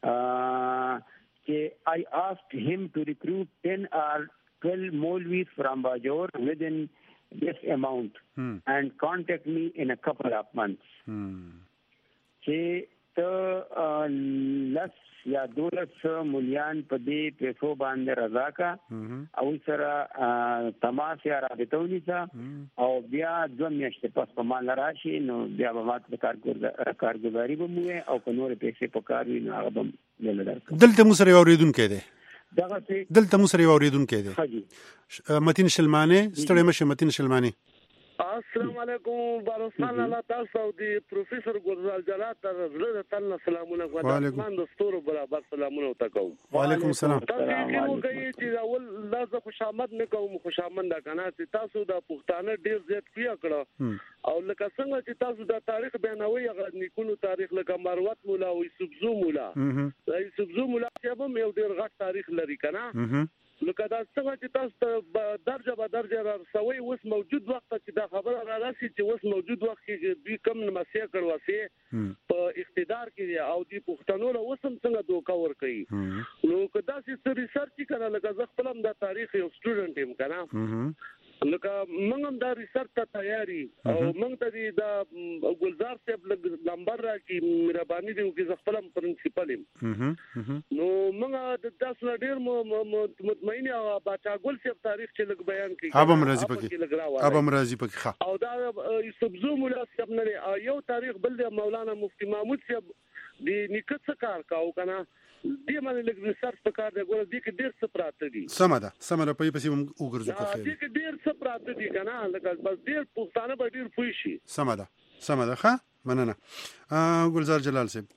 چې I asked him to recruit 10 or 12 Maulvis from Bajor within this amount and contact me in a couple of months. چې ته لس یا 12 مليان په دې پیسو باندې رضا کا او سره تماس یا رابطه ونیسا او بیا 2 میاشتې پس په مال راشي نو بیا به ماته کارګزاري به مو او په نور پیسې په کار وي نو هغه به درک
دلته مو سره اوریدونکو دی دلته مو سره اوریدونکو دی متین شلمانه ستړی مشه متین شلمانه
السلام علیکم بارستان الله تاسو او دی پروفیسور ګلزار جلات زړه تل سلامونه کوم د ستورو برابر سلامونه وتاکو
وعلیکم السلام
تاسو کوم کوي چې اول دا ته زه خوشامد نه کوم خوشامد کنه چې تاسو د پښتانه ډیر زیات کیا کړه او لکه څنګه چې تاسو د تاریخ بیانوي هغه نیکونو تاریخ لکه مروت مولا او یوسفزو مولا یوسفزو مولا چې هم یو ډیر غټ تاریخ لري کنه لکه دا څنګه چې تاسو درجه به درجه رسوي اوس موجود وخت چې دا خبره را راسي چې اوس موجود وخت کې دوی کم نمسیه کړو سي په اقتدار کې او دی پښتنو له وسم څنګه دوکا ور کوي نو کدا چې ریسرچ کړه لکه زه خپل د تاریخ یو سټوډنټ يم کنه لکه موږ هم دا ریسرچ ته تیاری او موږ ته دا ګلزار صاحب نمبر راکې مهرباني دی چې زه خپل پرنسپل يم نو موږ د تاسو ډیر مطمئن او باچا ګل صاحب تاریخ چې لګ بیان کړي
اب هم راضي پکې
او دا یوسفزو مولا صاحب نه یو تاریخ بل دی مولانا مفتی محمود صاحب دی نکڅ کار کاو کنه دې باندې لږ ریسرچ وکړ دا ګور دې کې ډیر څه پراته دي
سمه په پسې وګرځو
خیر دې کې ډیر څه پراته دي کنه لکه بس ډیر پښتانه به ډیر پوي شي
سمه ده ښه مننه ګلزار جلال صاحب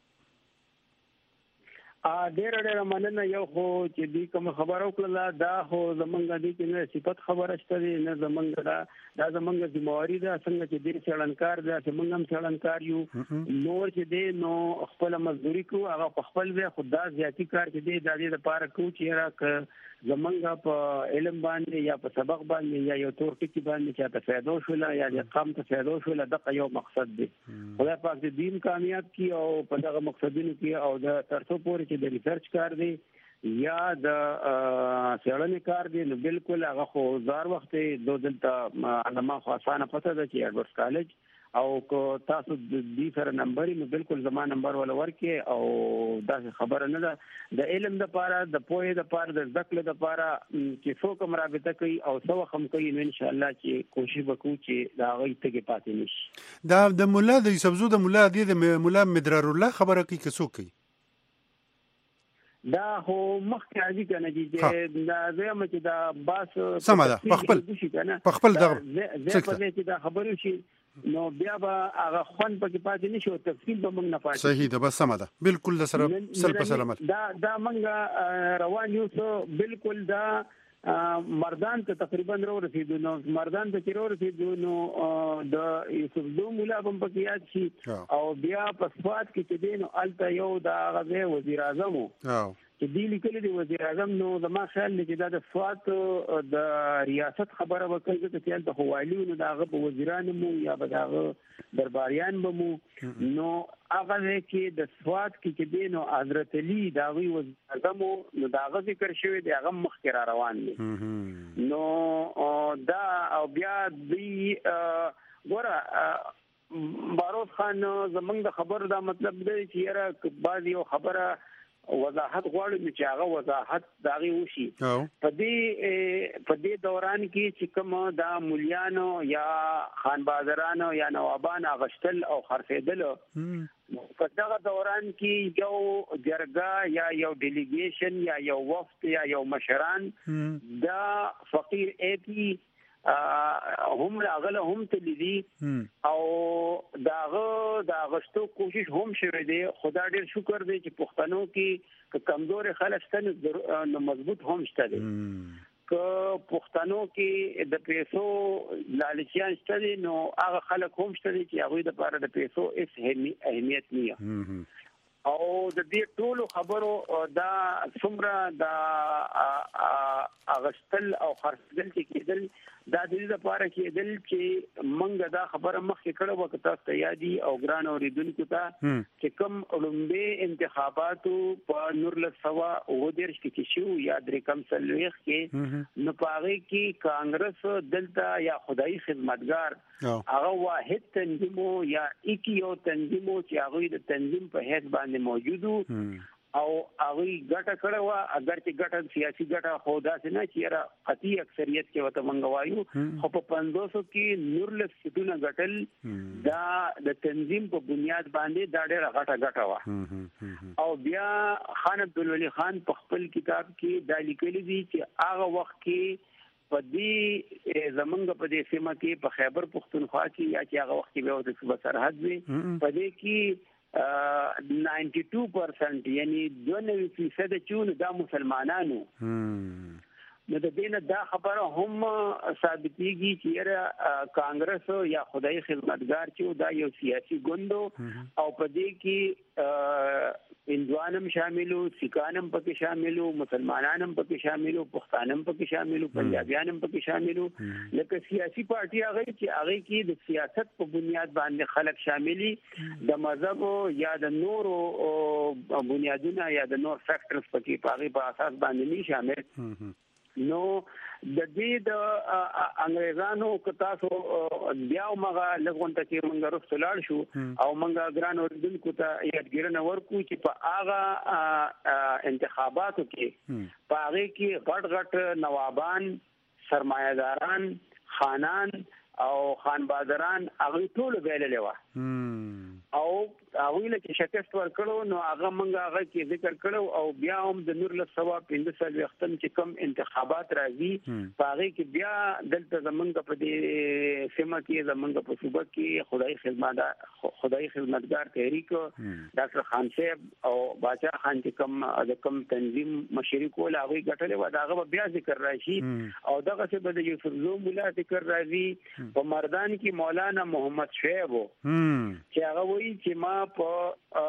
ډېر مننه یو خو چې دې کوم خبر او کړل دا خو زمونږ دې کې نه صفت خبره شته نه زمونږ دا زمونږ ذمہواری ده څنګه چې دې څړنکار ده چې موږ هم څړنکار یو نور چې دې نو خپل مزدوري کو هغه په خپل ځای خدا زیاتی کار چې دې د دې لپاره کو چې را زمونږ په علم باندې یا په سبق باندې یا یو تور ټکی باندې چې ته فائدو شول یا د قام ته فائدو شول د یو مقصد دی خدای پاک دې دین کامیاب کی او په دغه مقصدونو کې او د ترڅو پورې چې د ریسرچ کار دی یا د څېړنې کار دی نو بالکل هغه خو زار وخت دلته علما خو اسانه پته ده چې ایډورس کالج او کو تاسو د دې سره نمبر نو بالکل زما نمبر ولا ورکې او دا خبره نه ده د علم د لپاره د پوهې د لپاره د ذکر د لپاره چې څوک مرابطه کوي او څو هم کوي نو ان شاء الله چې کوشش وکړو چې دا غي ته کې پاتې نشي
دا د مولا د یوسفزو د مولا د مولا مدرار الله خبره کوي که څوک کوي
دا هو مخکې راځي کنه چې دا زما چې دا باس
سم ده په خپل دغه
چې دا خبرو شي نو بیا به هغه خون پکې پاتې نشي او تفصیل به موږ نه پاتې
صحیح ده بس سم ده بالکل د سره سل په سلامت
دا موږ روان یو څو بالکل دا مردان ته تقریبا رسیدو نو مردان ته رسیدو نو د یوسفزو مولا هم پکې یاد شي او بیا په صفات کې چې دین الته یو دا غزه وزیر اعظم چې دی لیکل دی وزیر اعظم نو زما خیال دی چې دا د صفات د ریاست خبره وکړي چې د حوالی نو دا غو وزیران مو یا بداغه درباریان بمو نو هغه کې د صفات کې چې دی نو حضرت علی دا وی وزیر اعظم نو دا غو ذکر شوی دی هغه مخکې روان دي نو دا او بیا دی ګوره باروت خان زمنګ د خبر دا مطلب دی چې یاره بعض یو خبره وضاحت غواړي چې هغه وضاحت داغي وشي په دې دوران کې چې کوم دا مولیانو یا خان بازارانو یا نوابان غشتل او خرڅېدل په دغه دوران کې یو جرګه یا یو ډیلیګیشن یا یو وفد یا یو مشران دا فقیر ایپی هم راغله هم تللی او دا غشتو کوشش هم شوه دی خدا ډیر شکر دی چې پښتنو کې کمزور خلک ستنه نو مضبوط هم شته دي که پښتنو کې د پیسو لالچیان شته دي نو هغه خلک هم شته دي چې هغه د لپاره د پیسو هیڅ اهمیت نه او د دې ټولو خبرو دا څومره دا اغشتل او خرڅل چې کېدل دا د دې لپاره کېدل چې منګه دا خبره مخکې کړه وکړه تاسو ته یادي او ګران اوریدونکو ته چې کوم لومبه انتخاباتو په 1919 کې شو یا درې کم سلويخ کې نو پاره کې کانګرس دلته یا خدای خدمتگار هغه واحد تنظیم یا یو تنظیم چې هغه د تنظیم په هیڅ باندې موجودو او هغه ګټه کړو اگر چې ګټه سیاسي ګټه خدا سينه چې را قطعي اکثریت کې وته منغوایو خو په 500 کې نور له سټونه ګټل دا د تنظیم په بنیاد باندې دا ډېر غټه وا او بیا خان عبدالولی خان په خپل کتاب کې دا لیکلي دي چې هغه وخت کې په دې زمونږ په دې سیمه کې په خیبر پختونخوا کې یا چې هغه وخت کې به د صوبه سرحد وي په دې کې 92% یعنی 92% چون دا مسلمانانو نو د دینه دا خبره هم ثابتېږي چې کانګرس یا خدای خدمتګار چې دا یو سیاسي ګوند او په دې کې هندوانم شاملو، سکانم پکې شاملو، مسلمانانم پکې شاملو، پښتانم پکې شاملو، پنجابیانم پکې شاملو. لکه سیاسي پارټي هغه کې د سیاست په بنیاد باندې خلک شاملي، د مذهب یا د نورو بنیادونه یا د نور فیکټرز پکې په اساس باندې نه شامل. نو د دې د انګريزانو کتا سو بیا مغه لګونته کې مونږ رسول شو او مونږ ګران اوردونکو ته یادګیرنه ورکو چې په هغه انتخاباتو کې په هغه کې غټ نوابان، سرمایه‌داران، خانان او خانبادران هغه ټول ویلې و او هغه له شکست ورکړو. نو هغه مونږ هغه کې ذکر کړو او بیا هم د نور له ثواب 15 وختم چې کوم انتخابات راځي په هغه کې بیا دلته زمونږ په دې سیمه کې زمونږ په صوبه کې خدای خدمتګار تحریک ډاکټر خان صاحب او باچا خان چې کوم تنظیم مشري کول هغه غټلې و دا هغه بیا ذکر راشي او دغه څه به د یوسف زو مولا ذکر راځي. په مردان کې مولانا محمد شعیب چې هغه وایي چې ما په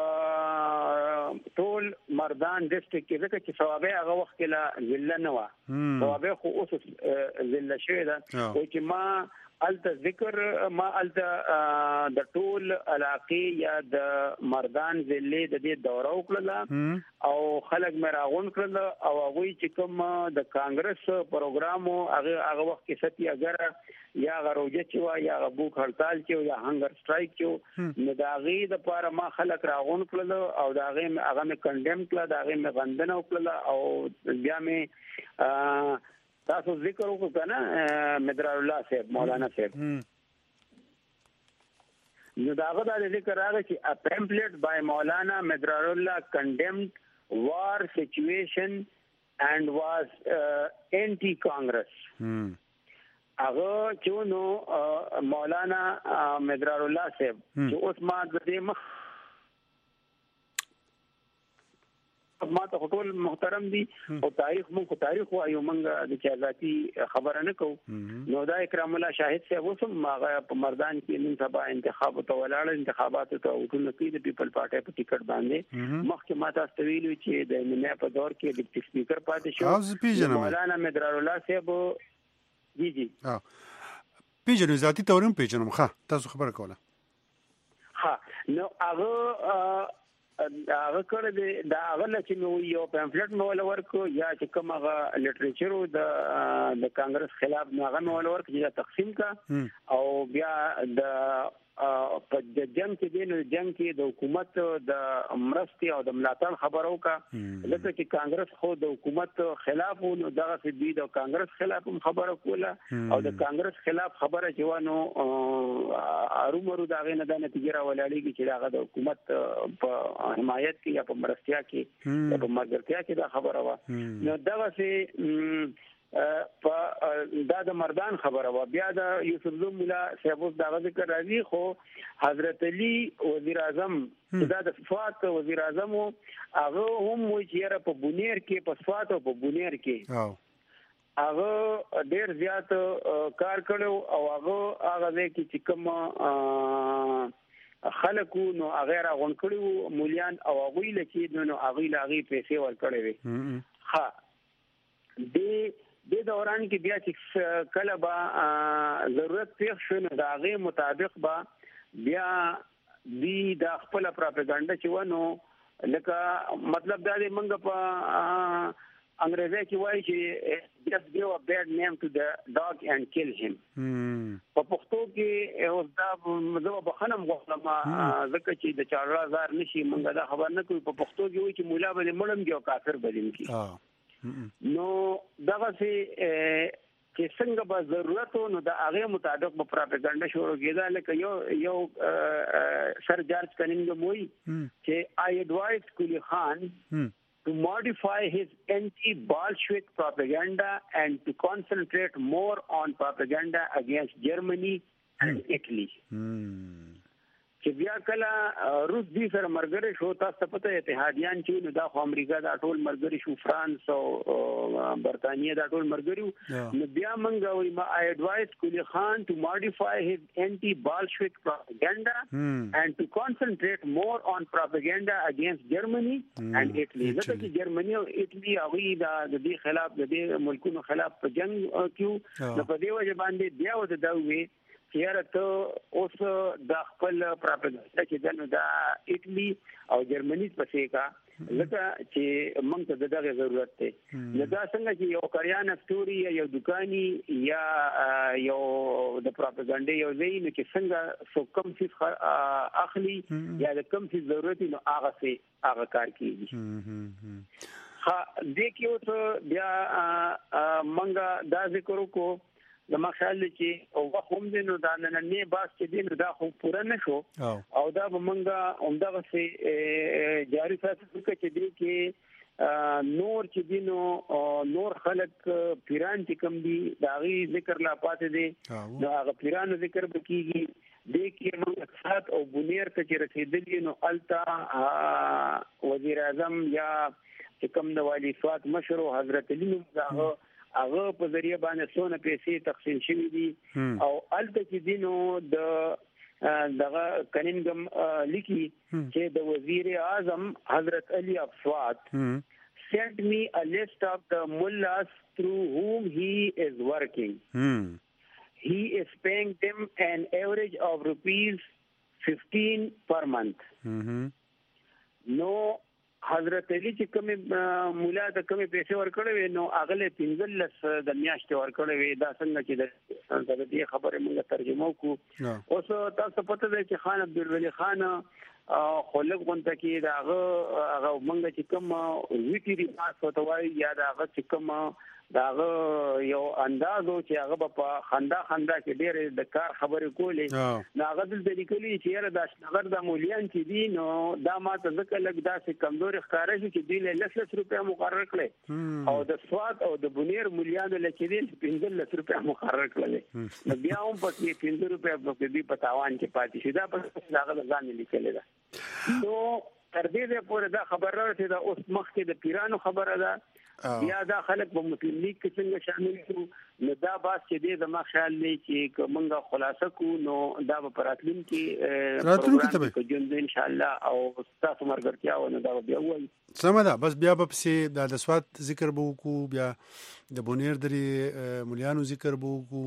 ټول مردان ډسټریکټ کې ځکه چې ثوابه هغه وخت کې لا ذله نه و، ثوابه خو اوس ذله شوی ده، او چې ما الته ذکر ما الته د ټول علاقې یا د مردان ضلع د دې دوره وکړه او خلک مې راغون کړل او هغه چې کوم د کانګرس پروګرام هغه وخت کې ستی اگر یا غروجه چې یا غبوک هړتال چې یا هنګر سټرایک چې نو دا غي د پاره ما خلک راغون کړل او دا غي هغه مې کنډم کړل، دا غي مې غندنه وکړل او بیا مې تاسو ذکر وکړو کنه مدرار الله صاحب مولانا صاحب نو داغه د ذکر راغی چې a pamphlet by Maulana Madrarullah condemned war situation and was anti-Congress. هغه چې نو مولانا مدرارالله صاحب چې اوس ما د دې مخ ما ته ټول محترم دي او تاریخ مونږ تاریخ وایو مونږ د چازاتي خبره نه کوو. نو دا اکرام الله شاهد صاحب وسم هغه په مردان کې نن سبا انتخاب ته ولاړ انتخابات ته وټول کې د پیپل پارټي په ټیکټ باندې مخکې ما تاسو ویلو چې د منیا په دور کې ډیپټي سپیکر پاتې شو مولانا مدرارالله صاحب. جی
پیژنو ذاتی تورم پیژنم ښه تاسو خبره کوله.
ها نو هغه کړه د هغه چې نو یو پامفلټ نو ورکو یا چې کوم هغه لټریچر د کانګرس خلاف نو هغه نو ورکو چې تقسیم کا او بیا د په جنگ کې د جنگ کې د حکومت د مرستي او د ملاتړ خبرو کا لکه چې کانګرس خو د حکومت خلاف نو دغه د کانګرس خلاف خبره کوله او د کانګرس خلاف خبره جوانو ارومرو دغه نه د نتیجه راولېږي چې دغه د حکومت په حمایت کې یا په مرستیا کې یا په مرګرتیا کې دا خبره و. نو دغه سي په دا د مردان خبره و. بیا د یوسف زو مولا صاحب دا ذکر راځي خو حضرت علی وزیر اعظم دا د صفات وزیر اعظم هغه هم چې په بونیر کې په صفات او په بونیر کې هغه ډیر زیات کار کړو او هغه ځکه چې کوم خلکو نو هغه راغون کړو مولیان او هغه لکه نو هغه لاغي پیسې ورکړې وي. ها د دوران کې بیا چې کله با ضرورت پیښ شو نو دا غي مطابق با بیا دی د خپل پروپاګاندا چې ونه لکه مطلب دا د منګه په انګریزي کې وایي چې just give a bad name to the dog and kill him. په پښتو کې اوس دا مزه بخنم غوښتم ځکه چې د 4000 نشي منګه دا خبر نه کوي په پښتو کې وایي چې مولا باندې مړم جو کافر بلیم کی نو دغه چې څنګه به ضرورت نو د هغه مطابق په پروپاګاندا شروع کېده لکه یو سر جارج کنینګم وایي چې I advise Kuli Khan to modify his anti-Bolshevik propaganda and to concentrate more on propaganda against Germany and Italy. چې بیا کله روس دې سره مرګري شو تاسو ته پته اتحادیان چې نو دا خو امریکا دا ټول مرګري شو فرانس او برتانیې دا ټول مرګري نو بیا منګه وي ما I advise Quli Khan to modify his anti-Bolshevik propaganda and to concentrate more on propaganda against Germany and Italy. ځکه چې جرمني او ایتلی هغه د دې خلاف د دې ملکونو خلاف په جنگ کیو نو په دې وجه باندې بیا وته دا وی چیرې ته اوس د خپل پروپاګاندا چې دا ایتلی او جرمنی پسې کا لکه چې موږ ته دغه ضرورت دی دا څنګه چې یو کاریان سټوري یا دکاني یا یو د پروپاګاندا یو ځای نو چې څنګه سو کم څه اخلي یا د کم څه ضرورت نو هغه کار کوي دې کې اوس بیا موږ دا ذکر وکړو د مخال چې او هم دې نو دا نه باس چې دې نو دا خو پوره نشو او دا موږ همدغه سي جاری ساتو چې دې کې نور چې دې نو نور خلک پیران چې کم دي دا غي ذکر لا پاتې دي دا هغه پیران ذکر بکیږي دې کې موږ اقتصاد او بنیر ته چې رسیدلی نو التا وزیر اعظم یا کوم د والی سوات مشر حضرت علي نو هغه په ذریعہ باندې څونه پیسې تقسیم شوي دي او الته چې دینو د دغه کننګم لیکي چې د وزیر اعظم حضرت علي افسوات sent me a list of the mullahs through whom he is working. He is paying them an average of rupees 15 per month. No حضرت علي چې کوم مولا د کوم پیسې ورکړې نو اغله 15 د میاشتې ورکړې وي دا څنګه چې د دې خبره موږ ترجمه وکړو اوس تاسو پته ده چې خان عبدالولي خان خلک غونډه کې داغه موږ چې کوم ویټری پاس وتوای یا داغه چې کوم داغه یو اندازو چې هغه په خندا کې ډېر د کار خبرې کولې ناغه د لیکلي چې دا شنغر د مولیان چې دي نو دا ماته ځکه لګ داسې کمزوري ښکارا شي چې دی له 100 روپیا مقرر کړي او د سواد او د بنیر مولیان له چې دي 15 روپیا مقرر کړي نو بیا هم په 15 روپیا په دې پتاوان کې پاتې شي دا په هغه ځان لیکل دا نو تر دې پورې دا خبره راځي دا اوس مخکې د پیرانو خبره ده بیا دا خلک په مسلم لیگ کې څنګه شامل شو نو دا باس چې دې زما خیال دی چې کومه خلاصه کو نو دا په راتلون کې جون ان شاء الله او تاسو مرګرتیا و نو دا بیا وایي
سمه ده بس بیا په سي د سواد ذکر بو کو بیا د بونیر درې مليانو ذکر بو کو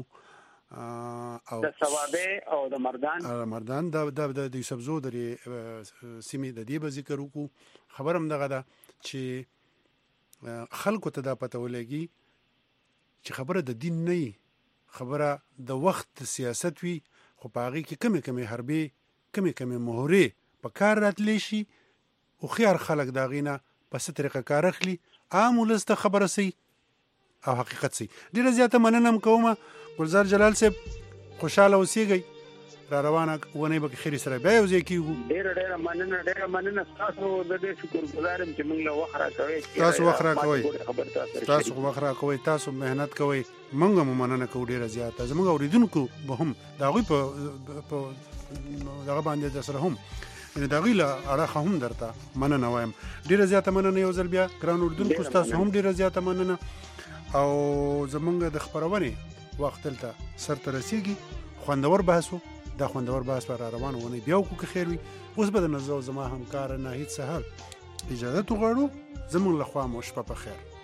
او د ثوابه او د
مردان د یوسف زو درې سیمه د دې به ذکر وکړو خبرم دغه ده چې خلکو ته دا پته ولګي چې خبره د دین نه خبره د وخت سیاست وي خو پاغي کې کمی حربي کمی مهوري په کار راتلی شي او خيار خلک دا غینه په ست طریقه کار اخلي عام ولسته خبره سي او حقیقت سي ډیره زیاته مننه کومه ګلزار جلال صاحب خوشاله اوسئ را روانه ونه به خیر سره بیا یو ځای کیږو
ډېر مننه تاسو د دې شکرګزارم چې موږ له وخت راکوي
تاسو وخت راکوي تاسو مهنت کوي موږ هم مننه کوو ډیره زیاته زموږ اوریدونکو به هم دا غوي په دغه باندې د سره هم ان دا غیله اړه هم درته مننه وایم ډیره زیاته مننه یو ځل بیا ګران اوریدونکو تاسو هم ډیره زیاته مننه او زموږ د خبرونه وخت تلته سر ترسيږي خوندور بحثو دا خوندور بحث پر روان ونه بیا کو که خیر وي اوس به د نزو زما همکار نه هیڅ سهار اجازه تو غواړو زمون له خوا مو شپه په خیر